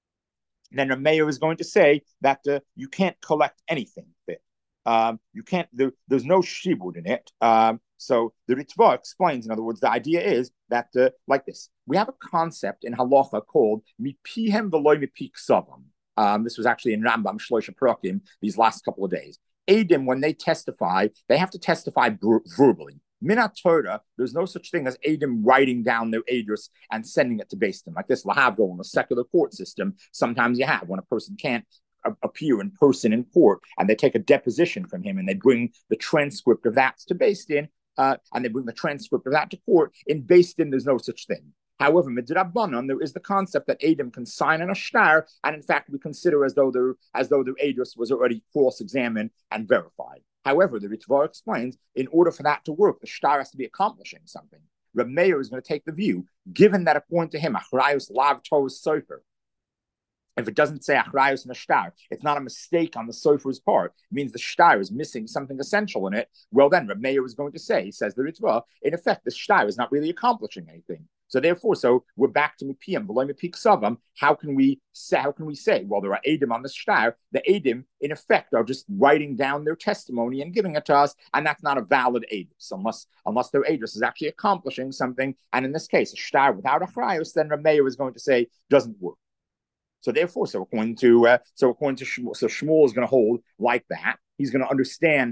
Speaker 1: then Rab Meir is going to say that uh, you can't collect anything with it. Um, you can't. There, there's no shibud in it. Um, so the Ritva explains. In other words, the idea is that uh, like this. We have a concept in halacha called mipihem v'loy mipi ksavam. Um, this was actually in Rambam Shloisha Prakim these last couple of days. Edim, when they testify, they have to testify br- verbally. Minat Torah, there's no such thing as Edim writing down their edus and sending it to Beis Din. Like this lahavdol in a secular court system, sometimes you have when a person can't appear in person in court, and they take a deposition from him and they bring the transcript of that to Beis Din, uh, and they bring the transcript of that to court. In Beis Din, there's no such thing. However, midrabanan, there is the concept that Adam can sign on a shtar, and in fact, we consider as though their as though their edus was already cross-examined and verified. However, the Ritva explains, in order for that to work, the shtar has to be accomplishing something. Reb Meir is going to take the view, given that according to him, achrayus lav tos sofer. If it doesn't say achrayus in a shtar, it's not a mistake on the sofer's part. It means the shtar is missing something essential in it. Well, then Reb Meir is going to say, says the Ritva, in effect, the shtar is not really accomplishing anything. So therefore, so we're back to mipiyam v'loy mipi ksavam. How can we say? How can we say? Well, there are edim on the shtar. The edim, in effect, are just writing down their testimony and giving it to us, and that's not a valid edus unless unless their edus is actually accomplishing something. And in this case, a shtar without a achrayus, then Reb Meir is going to say doesn't work. So therefore, so according to uh, so according to Shmuel, so Shmuel is going to hold like that. He's going to understand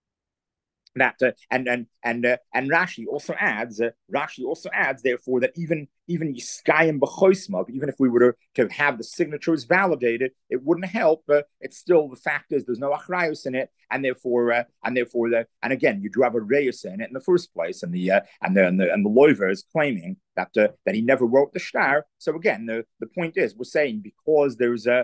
Speaker 1: that uh, and and and uh, and Rashi also adds uh, Rashi also adds therefore that even even Yiskayim b'choismav, even if we were to, to have the signatures validated, it wouldn't help. Uh, it's still the fact is there's no achrayus in it, and therefore uh, and therefore the and again you do have a reus in it in the first place, and the uh, and the and the and the loiver is claiming that uh, that he never wrote the shtar. So again, the the point is we're saying because there's a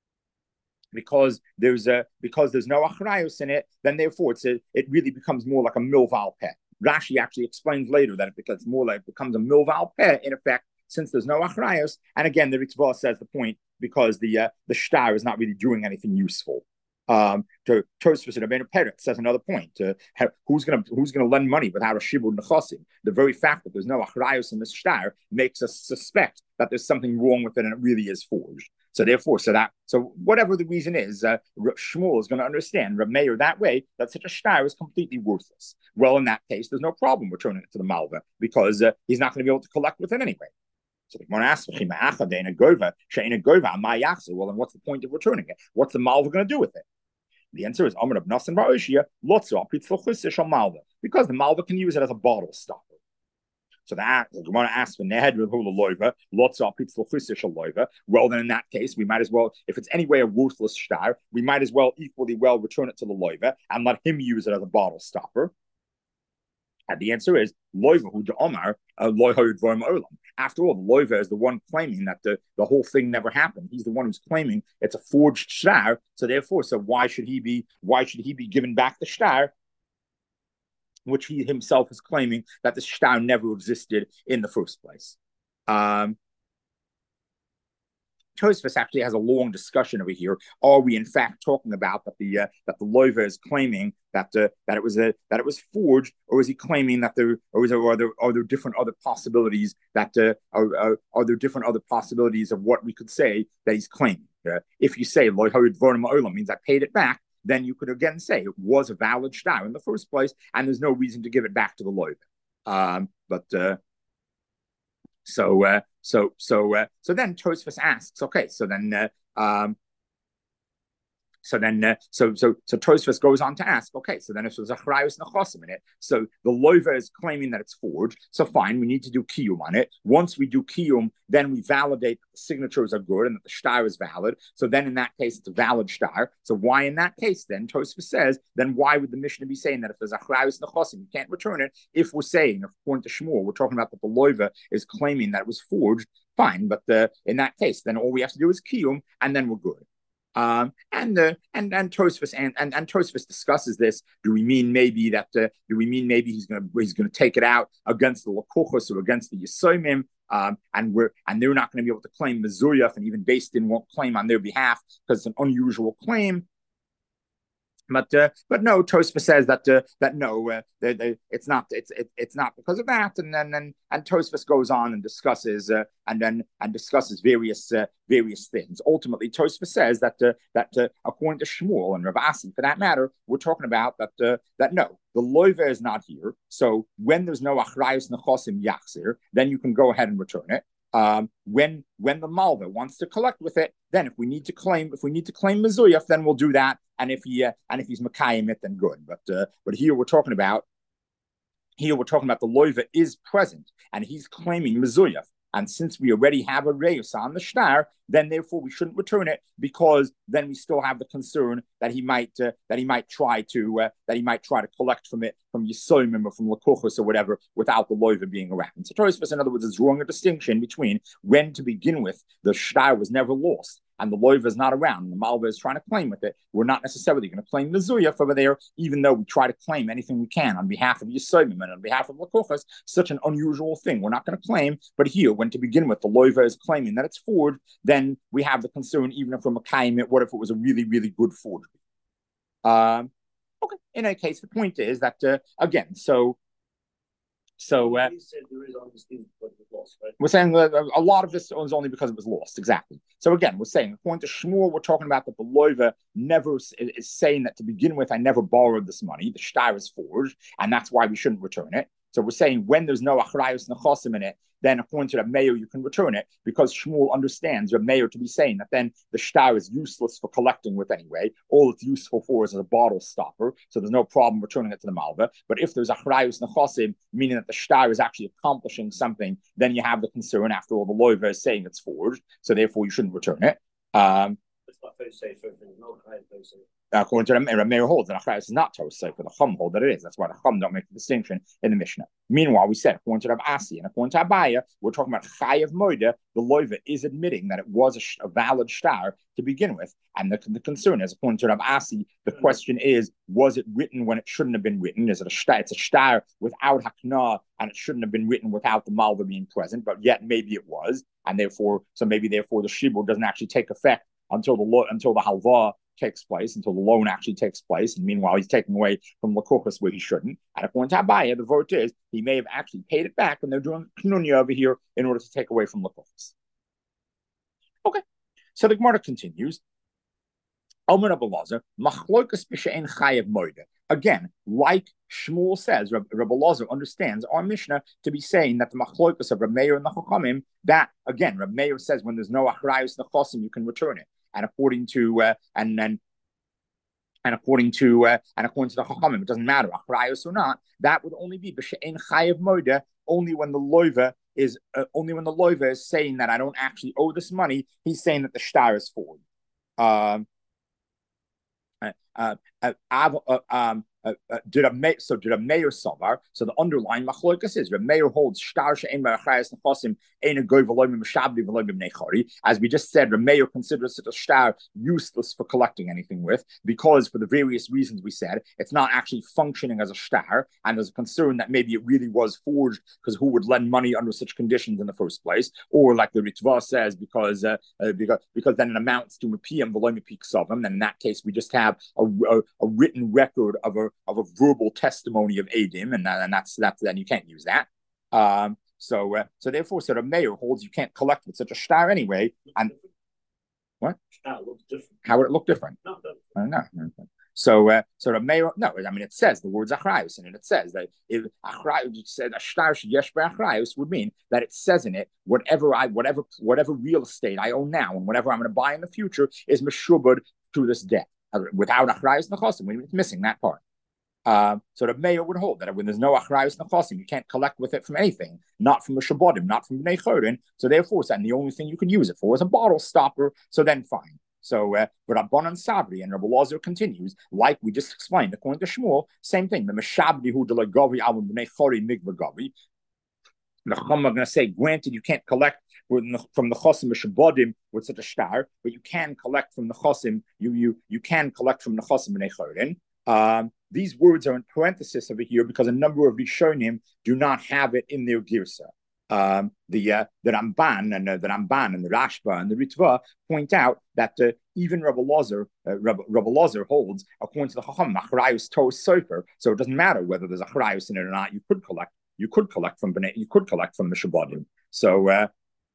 Speaker 1: Because there's a because there's no achrayus in it, then therefore it's a, it really becomes more like a milval pet. Rashi actually explains later that it becomes more like it becomes a milval peh in effect, since there's no achrayos. And again, the Ritva says the point because the uh, the shtar is not really doing anything useful. Um, to Tosfos and Rabbeinu Peretz says another point: to have, who's going to who's going to lend money without a shibud nechasim? The very fact that there's no achrayos in the shtar makes us suspect that there's something wrong with it, and it really is forged. So therefore, so that so whatever the reason is, uh, Shmuel is going to understand Reb Meir that way, that such a shtar is completely worthless. Well, in that case, there's no problem returning it to the malva because uh, he's not going to be able to collect with it anyway. So the Gemara asks, well, then what's the point of returning it? What's the malva going to do with it? The answer is Amar Nasan Ba'oshia, Lotzo Malva, because the malva can use it as a bottle stopper. So that the Gemara asks for Nehed Loiva, Lotzo Loiva. Well, then in that case, we might as well, if it's anyway a worthless shtar, we might as well equally well return it to the loiva and let him use it as a bottle stopper. And the answer is loiva hu Omar loiva dvarim olam. After all, the loiva is the one claiming that the, the whole thing never happened. He's the one who's claiming it's a forged shtar. So therefore, so why should he be why should he be given back the shtar, which he himself is claiming that the shtar never existed in the first place? Um, Tosfos actually has a long discussion over here. Are we in fact talking about that the uh, that the loiva is claiming that uh, that it was a that it was forged, or is he claiming that there or is there are there are there different other possibilities that uh, are, are are there different other possibilities of what we could say that he's claiming? Uh, if you say loiva dvarim olam means I paid it back, then you could again say it was a valid shtar in the first place, and there's no reason to give it back to the loiva. Um, but uh, so uh, so so uh, so then Tosfos asks, okay, so then uh, um, so then uh, so so so Tosfos goes on to ask, okay, so then if there's a achrayos nechasim in it, so the loiva is claiming that it's forged, so fine, we need to do kiyum on it. Once we do kiyum, then we validate that the signatures are good and that the shtar is valid. So then in that case, it's a valid shtar. So why in that case then, Tosfos says, then why would the Mishnah be saying that if there's a achrayos nechasim, you can't return it? If we're saying, according to Shmuel, we're talking about that the loiva is claiming that it was forged, fine, but uh, in that case, then all we have to do is kiyum, and then we're good. Um, and uh, and and Tosfos and, and and Tosfos discusses this. Do we mean maybe that? Uh, do we mean maybe he's going to he's going to take it out against the Lakuchos or against the Yisomim? Um, and we're and they're not going to be able to claim Mezuyaf, and even Beis Din won't claim on their behalf because it's an unusual claim. But uh, but no, Tosfos says that uh, that no, uh, they, they, it's not it's it, it's not because of that, and then and, and Tosfos goes on and discusses uh, and then and discusses various uh, various things. Ultimately, Tosfos says that uh, that uh, according to Shmuel and Rav Asi, for that matter, we're talking about that uh, that no, the loiva is not here. So when there's no achrayos nechasim yachzir, then you can go ahead and return it. Um, when when the malva wants to collect with it, then if we need to claim if we need to claim mezuyaf, then we'll do that. And if he uh, and if he's makayim it, then good. But uh, but here we're talking about here we're talking about the loiva is present and he's claiming mezuyaf. And since we already have a reus on the shtar, then therefore we shouldn't return it, because then we still have the concern that he might uh, that he might try to uh, that he might try to collect from it from Yisomim or from Lakuchos or whatever without the loiva being around. So Tosfos, in other words, is drawing a distinction between when to begin with the shtar was never lost and the loiva is not around, and the malva is trying to claim with it. We're not necessarily going to claim the zuyaf over there, even though we try to claim anything we can on behalf of Yisomim and on behalf of Lakuchos. Such an unusual thing we're not going to claim. But here, when to begin with the loiva is claiming that it's forged, then we have the concern, even if we're makayim it, what if it was a really, really good forgery? Um, okay, in any case, the point is that, uh, again, so So uh, lost, right? We're saying that a lot of this was only because it was lost. Exactly. So again, we're saying, according to Shmuel, we're talking about that the loiva never is, is saying that to begin with, I never borrowed this money. The shtar is forged, and that's why we shouldn't return it. So we're saying when there's no achrayos nechasim in it, then according to the mayor, you can return it, because Shmuel understands the mayor to be saying that then the shtar is useless for collecting with anyway. All it's useful for is as a bottle stopper, so there's no problem returning it to the malva. But if there's achrayos nechasim, meaning that the shtar is actually accomplishing something, then you have the concern. After all, the loiva is saying it's forged, so therefore you shouldn't return it. Um, According to the Rameir holds that Achrayus is not Torah Sefer. The Chum hold that it is. That's why the Chum don't make the distinction in the Mishnah. Meanwhile, we said according to Rav Asi and according to Abaya, we're talking about Chayav Moida. The Loiva is admitting that it was a, a valid star to begin with, and the, the concern is according to Rav Asi, the question is: was it written when it shouldn't have been written? Is it a star? It's a star without Hakna, and it shouldn't have been written without the Malva being present, but yet maybe it was, and therefore, so maybe therefore the Shibur doesn't actually take effect until the until the Halva takes place, until the loan actually takes place, and meanwhile he's taking away from Lakuchas where he shouldn't. And according to Abaya, the vote is he may have actually paid it back, and they're doing Knunya over here in order to take away from Lakuchas. Okay, so the Gemara continues. Again, like Shmuel says, Rabbi Elazar understands our Mishnah to be saying that the machlokas of Rabbi Meir and the Chachamim, that again, Rabbi Meir says when there's no achrayus nechosim, you can return it, and according to uh, and then and according to uh, and according to the Chachamim, it doesn't matter achrayus or not. That would only be b'she'en chayav moida, only when the loiva is uh, only when the loiva is saying that I don't actually owe this money. He's saying that the shtar is forward. Um, uh, uh, uh, um, Uh, uh, did a may, so did a mayor savar? So the underlying machlokas is Reb Meir holds shtar she'en b'achrayas nechosim ein a goy v'loy m'shabdi v'loy b'nei. As we just said, Reb Meir considers it a shtar useless for collecting anything with, because for the various reasons we said, it's not actually functioning as a shtar, and there's a concern that maybe it really was forged, because who would lend money under such conditions in the first place? Or like the Ritva says, because uh, uh, because because then it amounts to mepiyam v'loy mepiksavam, and in that case we just have a, a, a written record of a of a verbal testimony of Adim, and, and that's that's then you can't use that. Um, so uh, so therefore, so the mayor holds you can't collect with such a shtar anyway. And what? How would it look different? No, no. no. So uh, so the mayor no, I mean it says the words achrayus in it. It says that if achrayus said a shtar yesh achrayus would mean that it says in it whatever I whatever whatever real estate I own now and whatever I'm going to buy in the future is meshubad through this debt. Without achrayus nechosim, it's missing that part. Uh, so the mayor would hold that when there's no achrayus nechosim, you can't collect with it from anything, not from the shabodim, not from bnei chorin. So therefore, and the only thing you can use it for is a bottle stopper. So then, fine. So, uh, but Rabbanan Sabri and Rabbi Elazar continues, like we just explained, according to Shmuel, same thing. The meshabdi hu de la gavi alum bnei chorin migva gavi. The Chacham are going to say, granted, you can't collect from the chosim shabodim with such a shtar, but you can collect from the chosim. You you you can collect from the chosim bnei chorin. Um, these words are in parenthesis over here because a number of Rishonim do not have it in their girsa. Um, the uh, the Ramban and uh, the Ramban and the Rashba and the Ritva point out that uh, even Rabbi Elazar, uh, Rabbi, Rabbi Elazar holds, according to the Chacham, achrayus torah sofer. So it doesn't matter whether there's achrayus in it or not. You could collect. You could collect from Bnei. You could collect from the Shabadim. So uh,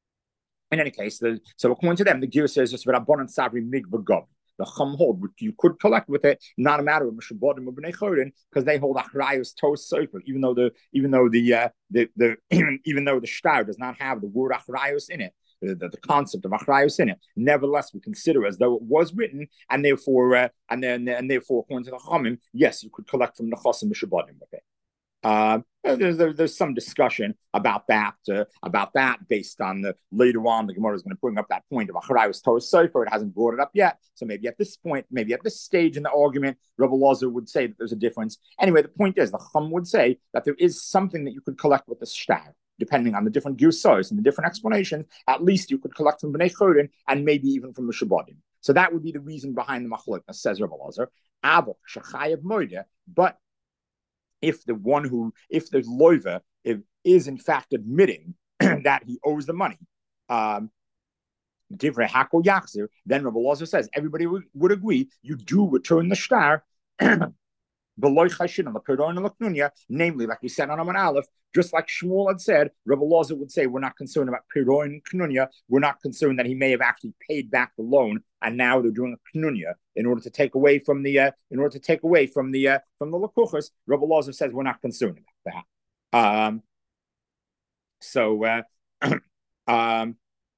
Speaker 1: in any case, the, so according to them, the girsa is just Rabbanan Sabri Migva Gov. The Chum hold, you could collect with it, not a matter of Meshabodim or Bnei Chorin, because they hold achrayus torah sofer, even though the even though the uh, the the even, even though the shtar does not have the word achrayus in it, the, the, the concept of achrayus in it. Nevertheless, we consider as though it was written, and therefore uh, and then and therefore according to the Chumim, yes, you could collect from the Chosim Meshabodim with it. Uh, there's, there, there's some discussion about that, uh, about that based on the later on the Gemara is going to bring up that point of achrayus torah sofer. It hasn't brought it up yet, so maybe at this point, maybe at this stage in the argument, Rabbi Elazar would say that there's a difference. Anyway, the point is the Chum would say that there is something that you could collect with the shtar, depending on the different girsos and the different explanations. At least you could collect from Bnei Chorin and maybe even from the Shabadim. So that would be the reason behind the machlokes, says Rabbi Elazar. Avok shechayev moida, but if the one who, if the loiva if, is in fact admitting that he owes the money, um, divrei hakol yachzir, then Rabbi Elazar says everybody would, would agree you do return the shtar, namely, like we said on Amar Aleph, just like Shmuel had said, Rabbi Elazar would say we're not concerned about piroin and knunya. We're not concerned that he may have actually paid back the loan, and now they're doing a knunya in order to take away from the uh, in order to take away from the uh, from the lakuchas. Rabbi Elazar says we're not concerned about that. Um, so. Uh, um,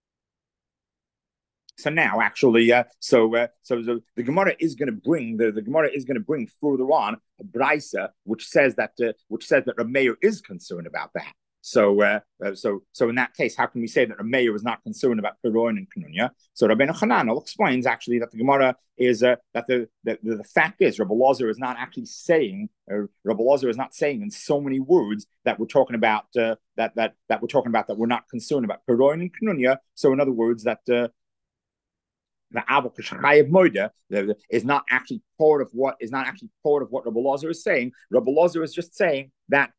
Speaker 1: So now, actually, uh, so uh, so the, the Gemara is going to bring the, the Gemara is going to bring further on a brisa which says that uh, which says that Rav Meir is concerned about that. So, uh, uh, so, so in that case, how can we say that a mayor was not concerned about Peroin and Kanunya? So Rabbeinu Hananel explains actually that the Gemara is uh, that the, the the fact is Rabbi Lazar is not actually saying, or Rabbi Lazar is not saying in so many words that we're talking about uh, that that that we're talking about that we're not concerned about Peroin and Kanunya. So in other words, that uh, the Abba Chayav Moida is not actually part of what is not actually part of what Rabbi Lazar is saying. Rabbi Lazar is just saying that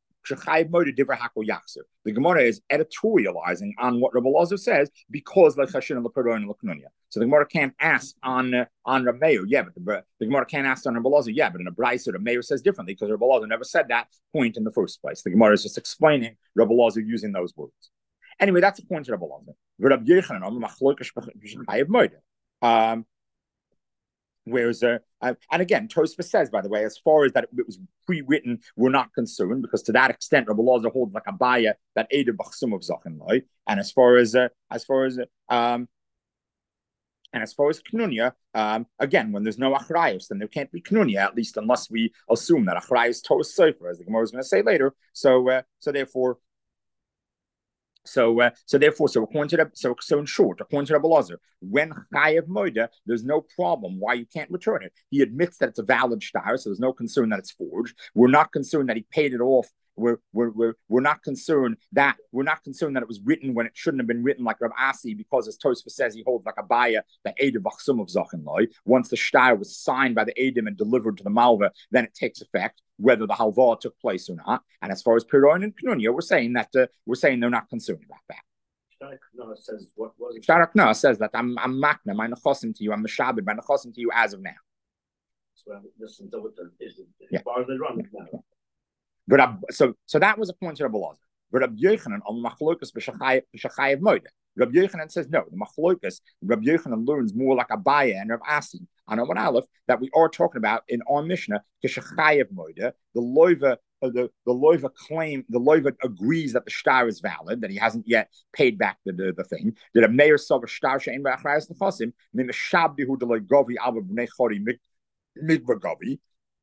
Speaker 1: the Gemara is editorializing on what Rabbi Lazar says because like Chashin and Leperoin and Leknunya. So the Gemara can't ask on uh, on Rabbi Meir, yeah, but the, the Gemara can't ask on Rabbi Lazar, yeah, but in a Brisa, Rabbi Meir says differently because Rabbi Lazar never said that point in the first place. The Gemara is just explaining Rabbi Lazar using those words. Anyway, that's the point of Rabbi Lazar. Um, Whereas, uh, uh, and again, Tosfos says, by the way, as far as that it was pre-written, we're not concerned because to that extent, Rabbi Lazar holds like a baya that Eder Bachsum of Zachin Loi. And as far as, uh, as far as, um, and as far as Knunya, um, again, when there's no Achrayos, then there can't be Knunya, at least unless we assume that Achrayos Tos Sefer, as the Gemara is going to say later. So, uh, so therefore, So, uh, so therefore, so according to the, so so in short, according to Rabbi Lazar, when Chayav Moida, there's no problem why you can't return it. He admits that it's a valid shtar, so there's no concern that it's forged. We're not concerned that he paid it off. We're we're we're we're not concerned that we're not concerned that it was written when it shouldn't have been written, like Rav Asi, because as Tosfos says, he holds like a baya the Eidim Bachsum of Zachin Loi. Once the shtar was signed by the Eidim and delivered to the Malva, then it takes effect, whether the halva took place or not. And as far as Peroin and Knunya, we're saying that uh, we're saying they're not concerned about that.
Speaker 2: Shtarak says what was it?
Speaker 1: Shtarak says that I'm I'm makna, my nechosim to you, I'm meshabed, my nechosim to you as of now.
Speaker 2: So this is the
Speaker 1: yeah.
Speaker 2: Bar they run now.
Speaker 1: But uh, so so that was a point to Rabbi Lazar. But Rabbi Yochanan on machlokas b'shachayev moed. Rabbi Yochanan says no. The machlokas Rabbi Yochanan learns more like Abaye and Rav Asi on Amar Aleph that we are talking about in our Mishnah b'shachayev moed. The loiva uh, the the loiva claim the loiva agrees that the shtar is valid, that he hasn't yet paid back the the, the thing. That a mayor saw a shtar she'en b'achrayas nechasim mimeshabdihu deloy govi ava b'nei chori mikvagavi.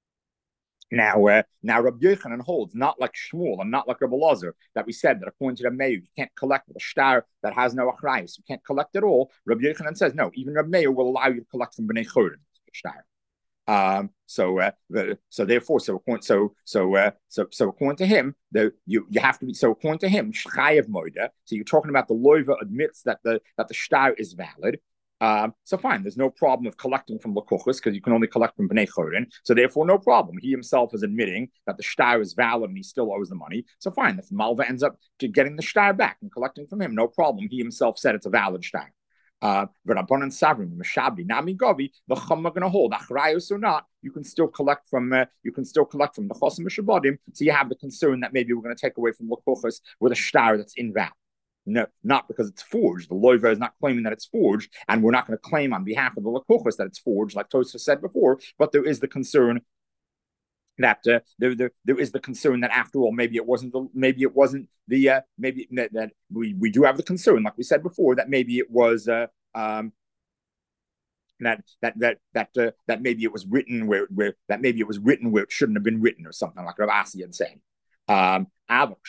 Speaker 1: Now, uh, now Rabbi Yochanan holds, not like Shmuel and not like Rabbi Lazar, that we said that according to the Meir, you can't collect with a shtar that has no achrayus. You can't collect at all. Rabbi Yochanan says, no, even Rabbi Meir will allow you to collect from Bnei Chorin shtar. Um, so, uh, the, so therefore, so so so uh, so so according to him, the you you have to be so according to him, Chayav Moida. So you're talking about the loiva admits that the that the shtar is valid. Um, so fine, there's no problem of collecting from Lakuchas because you can only collect from Bnei Chorin. So therefore, no problem. He himself is admitting that the shtar is valid and he still owes the money. So fine, if Malva ends up to getting the shtar back and collecting from him, no problem. He himself said it's a valid shtar. Uh, but Rabbanan Savrim, Meshabdi, Nami Gavi, the Chum are going to hold Achrayos or not. You can still collect from uh, you can still collect from the Chosim Meshabadim. So you have the concern that maybe we're going to take away from Lakuchas with a shtar that's invalid. No, not because it's forged. The loiva is not claiming that it's forged, and we're not going to claim on behalf of the lakuchos that it's forged, like Tosfos said before. But there is the concern that uh, there, there there is the concern that after all, maybe it wasn't the maybe it wasn't the uh, maybe that, that we we do have the concern, like we said before, that maybe it was uh, um that that that that uh, that maybe it was written where where that maybe it was written where it shouldn't have been written or something like Rav Asi had said. Um, but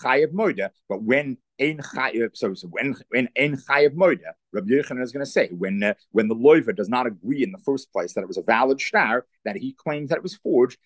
Speaker 1: when ein chayev, so, so when when ein chayev moida, Rabbi Yochanan is going to say when uh, when the loiva does not agree in the first place that it was a valid shtar, that he claims that it was forged,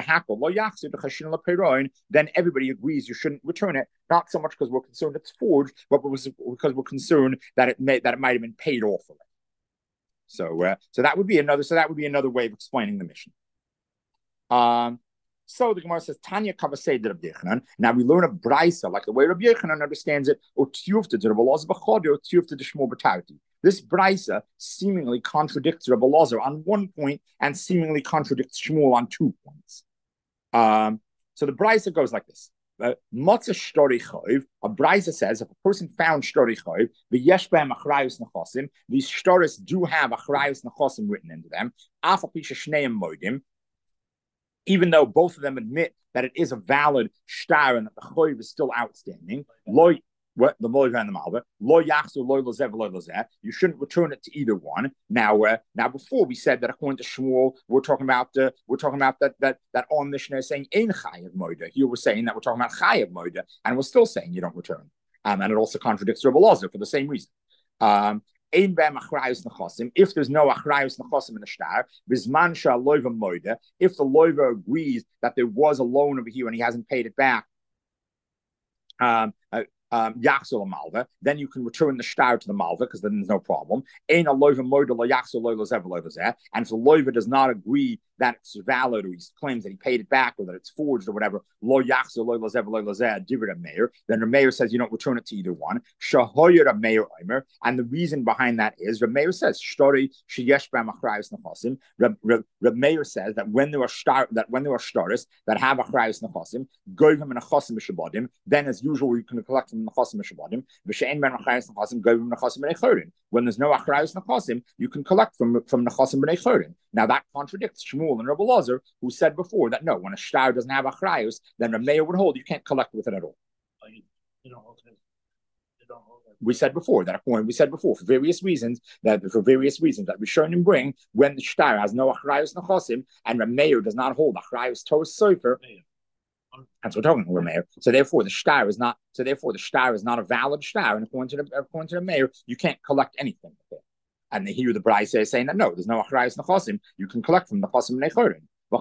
Speaker 1: then everybody agrees you shouldn't return it. Not so much because we're concerned it's forged, but because we're concerned that it may that it might have been paid off for it. So uh, so that would be another so that would be another way of explaining the mission. Um. So the Gemara says, Tanya Kavasei de Rabbi Yochanan. Now we learn a brisa, like the way Rabbi Yochanan understands it, or tiyufta de Rabbi Lazar b'chodi, or tiyufta de Shmuel b'tarti. This brisa seemingly contradicts Rabbi Lazar on one point and seemingly contradicts Shmuel on two points. Um, so the brisa goes like this. Matzah shtori chayv. A brisa says if a person found shtori chayv, the yesh b'hem achrayus nechosim. These shtoris do have achrayus nechosim written into them. Afa pisha shneim moedim. Even though both of them admit that it is a valid shtar and that the choiv is still outstanding, loy what the loiva and the malva, lo yachzu, lo lozeh, lo lozeh. You shouldn't return it to either one. Now, uh, now before we said that according to Shmuel, we're talking about uh, we're talking about that that that on Mishnah is saying ein chayav moida. Here we're saying that we're talking about chayav moida, and we're still saying you don't return. Um, and it also contradicts Rebbe Elazar for the same reason. Um, if there's no achrayus nechosim in the shtar, bisman shaloiva moida, if the loiva agrees that there was a loan over here and he hasn't paid it back, um, uh, um, malva, then you can return the shtar to the malva because then there's no problem. And if the loiva does not agree that it's valid, or he claims that he paid it back, or that it's forged, or whatever, lo yachzo lo lozev lo lozeh divrei Meir, then the Meir says you don't return it to either one. Shahoyer Meir Omer, and the reason behind that is the Meir says shtori sheyesh b'am achrayus nechosim. The Meir says that when there are star that when there are shtaris that have achrayus nechosim, goyim and nechosim b'shabodim, then as usual you can collect from nechosim b'shabodim. V'she'en ben achrayus nechosim goyim nechosim b'nei chorin. When there's no achrayus nechosim, you can collect from from nechosim b'nei chorin. Now that contradicts Shmuel and Rebbe Elazar, who said before that no, when a shtar doesn't have achrayus, then the Meir would hold you can't collect with it at all.
Speaker 2: Oh, you, you don't hold it. You don't hold it.
Speaker 1: We said before that we said before for various reasons that for various reasons that Rishonim bring when the shtar has no achrayus nechosim and the Meir does not hold achrayus Torah sofer. That's what we're talking about, Meir. So therefore, the shtar is not. So therefore, the shtar is not a valid shtar, and according to the according to the Meir, you can't collect anything with it. And here the Brisa is saying that no, there's no achrayus nechosim. You can collect from the nechosim nechorim.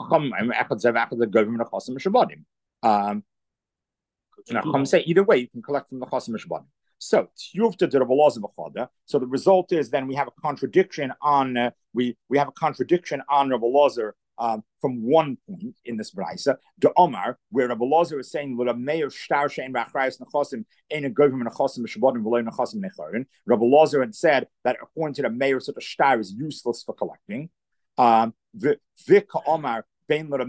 Speaker 1: Um, and say either way, you can collect from the nechosim neshabadim. So So the result is then we have a contradiction on uh, we we have a contradiction on Rebbe Elazar um, from one point in this brisa, the Omar, where Rebbe Elazar is saying that a mayor shtar shein b'achrayus nechosim ain't a government nechosim b'shabodim v'lo nechosim nechorin. Rebbe Elazar had said that according to the mayor, such a shtar is useless for collecting. Um, the Omar. Also, Rabbi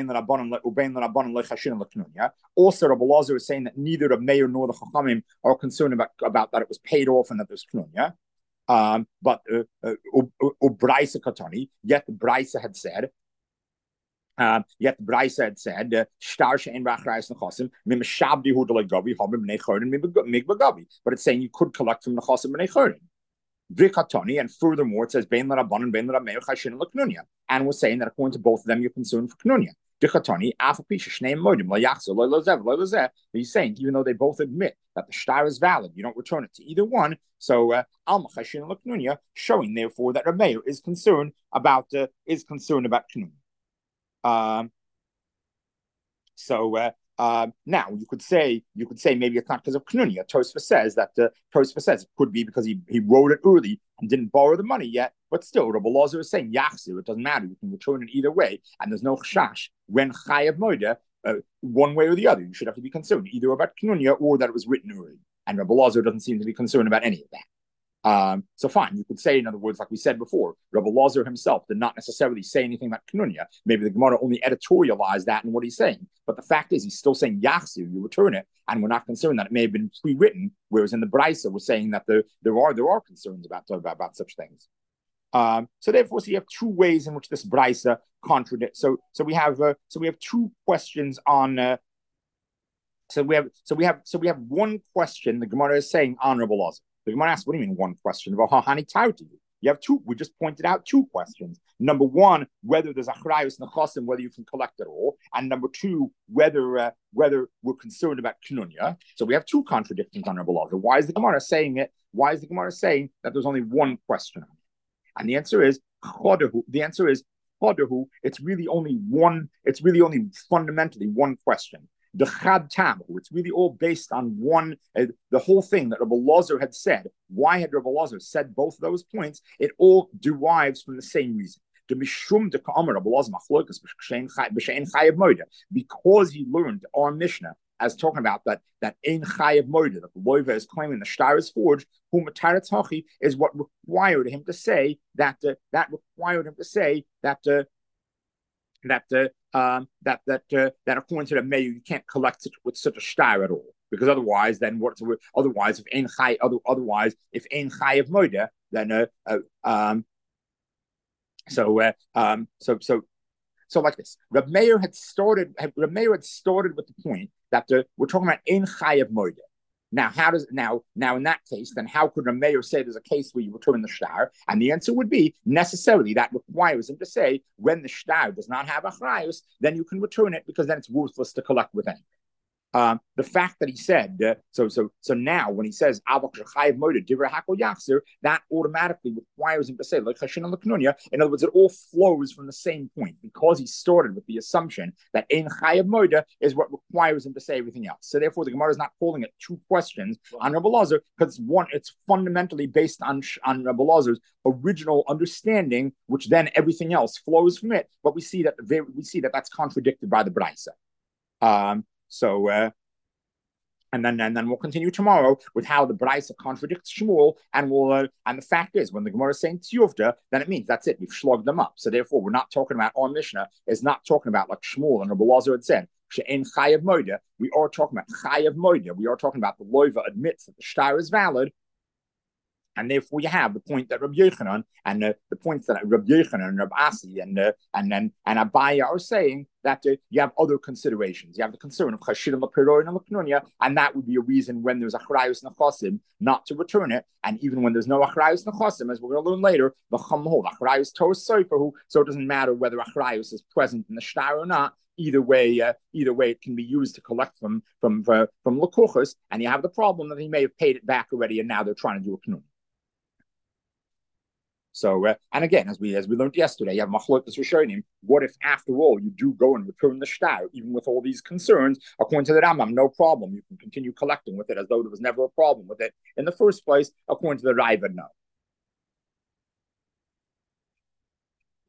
Speaker 1: Elazar is saying that neither the mayor nor the Chachamim are concerned about, about that it was paid off and that there's knunya. Um, but uh, uh, Ubraisa Katani, yet the Braisa had said, um, yet the Braisa had said, Shtar she'en b'achrayus nechosim mimishabdi hu d'lei gavi habim b'nei chorin migbagavi. But it's saying you could collect from nechosim b'nei chorin. Vikatoni, and furthermore, it says Bein Larabanan, Bein Larameir Chashin Laknunya, and we're saying that according to both of them, you're concerned for Knunya. Vikatoni, Afapisha Shneim Modim, Layachso, Loilozev, Loilozeh. He's saying, even though they both admit that the shtar is valid, you don't return it to either one. So Alma Chashin Laknunya, showing therefore that Rameir is concerned about uh, is concerned about Knunya. Um. So. Uh, Uh, now you could say you could say maybe it's not because of Knunya. Tosfos says that uh, Tosfos says it could be because he, he wrote it early and didn't borrow the money yet. But still, Rebbe Elazar is saying Yachsu. It doesn't matter. You can return it either way, and there's no chash when chayav moida uh, one way or the other. You should have to be concerned either about Knunya or that it was written early. And Rebbe Elazar doesn't seem to be concerned about any of that. Um, so fine, you could say, in other words, like we said before, Rebbe Elazar himself did not necessarily say anything about Knunya. Maybe the Gemara only editorialized that in what he's saying. But the fact is, he's still saying Yachsu, you return it, and we're not concerned that it may have been pre-written, whereas in the Brisa, we're saying that there, there are there are concerns about, about, about such things. Um, so therefore, so you have two ways in which this Brisa contradicts. So so we have uh, so we have two questions on. Uh, so we have so we have so we have one question the Gemara is saying on Rebbe Elazar. The Gemara asks, what do you mean one question? About Hahani Tauti. You have two, we just pointed out two questions. Number one, whether there's achrayus nechosim, whether you can collect it all. And number two, whether uh, whether we're concerned about knunya. So we have two contradictions on Rebbe Elazar. Why is the Gemara saying it? Why is the Gemara saying that there's only one question on it? And the answer is, the answer is, it's really only one, it's really only fundamentally one question. The Chad Tam, it's really all based on one, uh, the whole thing that Rebbe Elazar had said. Why had Rebbe Elazar said both of those points? It all derives from the same reason. Because he learned our Mishnah as talking about that that Ein Chayev Moida, that the Loiva is claiming the shtar is forged, who Matarat Hachi is what required him to say that uh, that required him to say that uh, that uh, um, that that uh, that according to the Mayu you can't collect it with such a shtar at all, because otherwise then what's otherwise if Ein Chay other, otherwise if Ein Chayev Moida then uh, uh, um so uh, um so so so like this. Reb Meir had started Reb Meir had started with the point that uh, we're talking about Ein Chayev Moida. Now, how does now now in that case, then how could a mayor say there's a case where you return the shtar? And the answer would be necessarily that requires him to say when the shtar does not have a chrayus, then you can return it because then it's worthless to collect with anything. Um, the fact that he said uh, so so so now when he says that automatically requires him to say like in other words, it all flows from the same point because he started with the assumption that ein chayav moida is what requires him to say everything else. So therefore, the Gemara is not calling it two questions on Rabbi Lazar because one, it's fundamentally based on on Rabbi Lazar's original understanding, which then everything else flows from it. But we see that we see that that's contradicted by the Braisa. Um, So, uh, and then and then we'll continue tomorrow with how the Braisa contradicts Shmuel, and we'll uh, and the fact is when the Gemara is saying Tiyuvda, then it means that's it. We've shlogged them up. So therefore, we're not talking about our Mishnah is not talking about like Shmuel and Rabbi Lazar had said. She'en chayav moida. We are talking about chayav moida. We are talking about the loiva admits that the shtar is valid. And therefore, you have the point that Rabbi Yochanan and uh, the points that Rabbi Yochanan and Rabbi Asi and uh, and and and Abaya are saying that uh, you have other considerations. You have the concern of Chashidim Lapiroin and Laknunya, and that would be a reason when there's Achrayus Nechosim not to return it, and even when there's no Achrayus Nechosim, as we're going to learn later, the Chamhol Achrayus Torah Soiferhu. So it doesn't matter whether Achrayus is present in the shtar or not. Either way, uh, either way, it can be used to collect from from uh, from Lakuchas, and you have the problem that he may have paid it back already, and now they're trying to do a Knunya. So, uh, and again, as we as we learned yesterday, you have Machlokas Rishonim. What if, after all, you do go and return the shtar, even with all these concerns? According to the Rambam, no problem. You can continue collecting with it as though there was never a problem with it in the first place. According to the Raiva, no.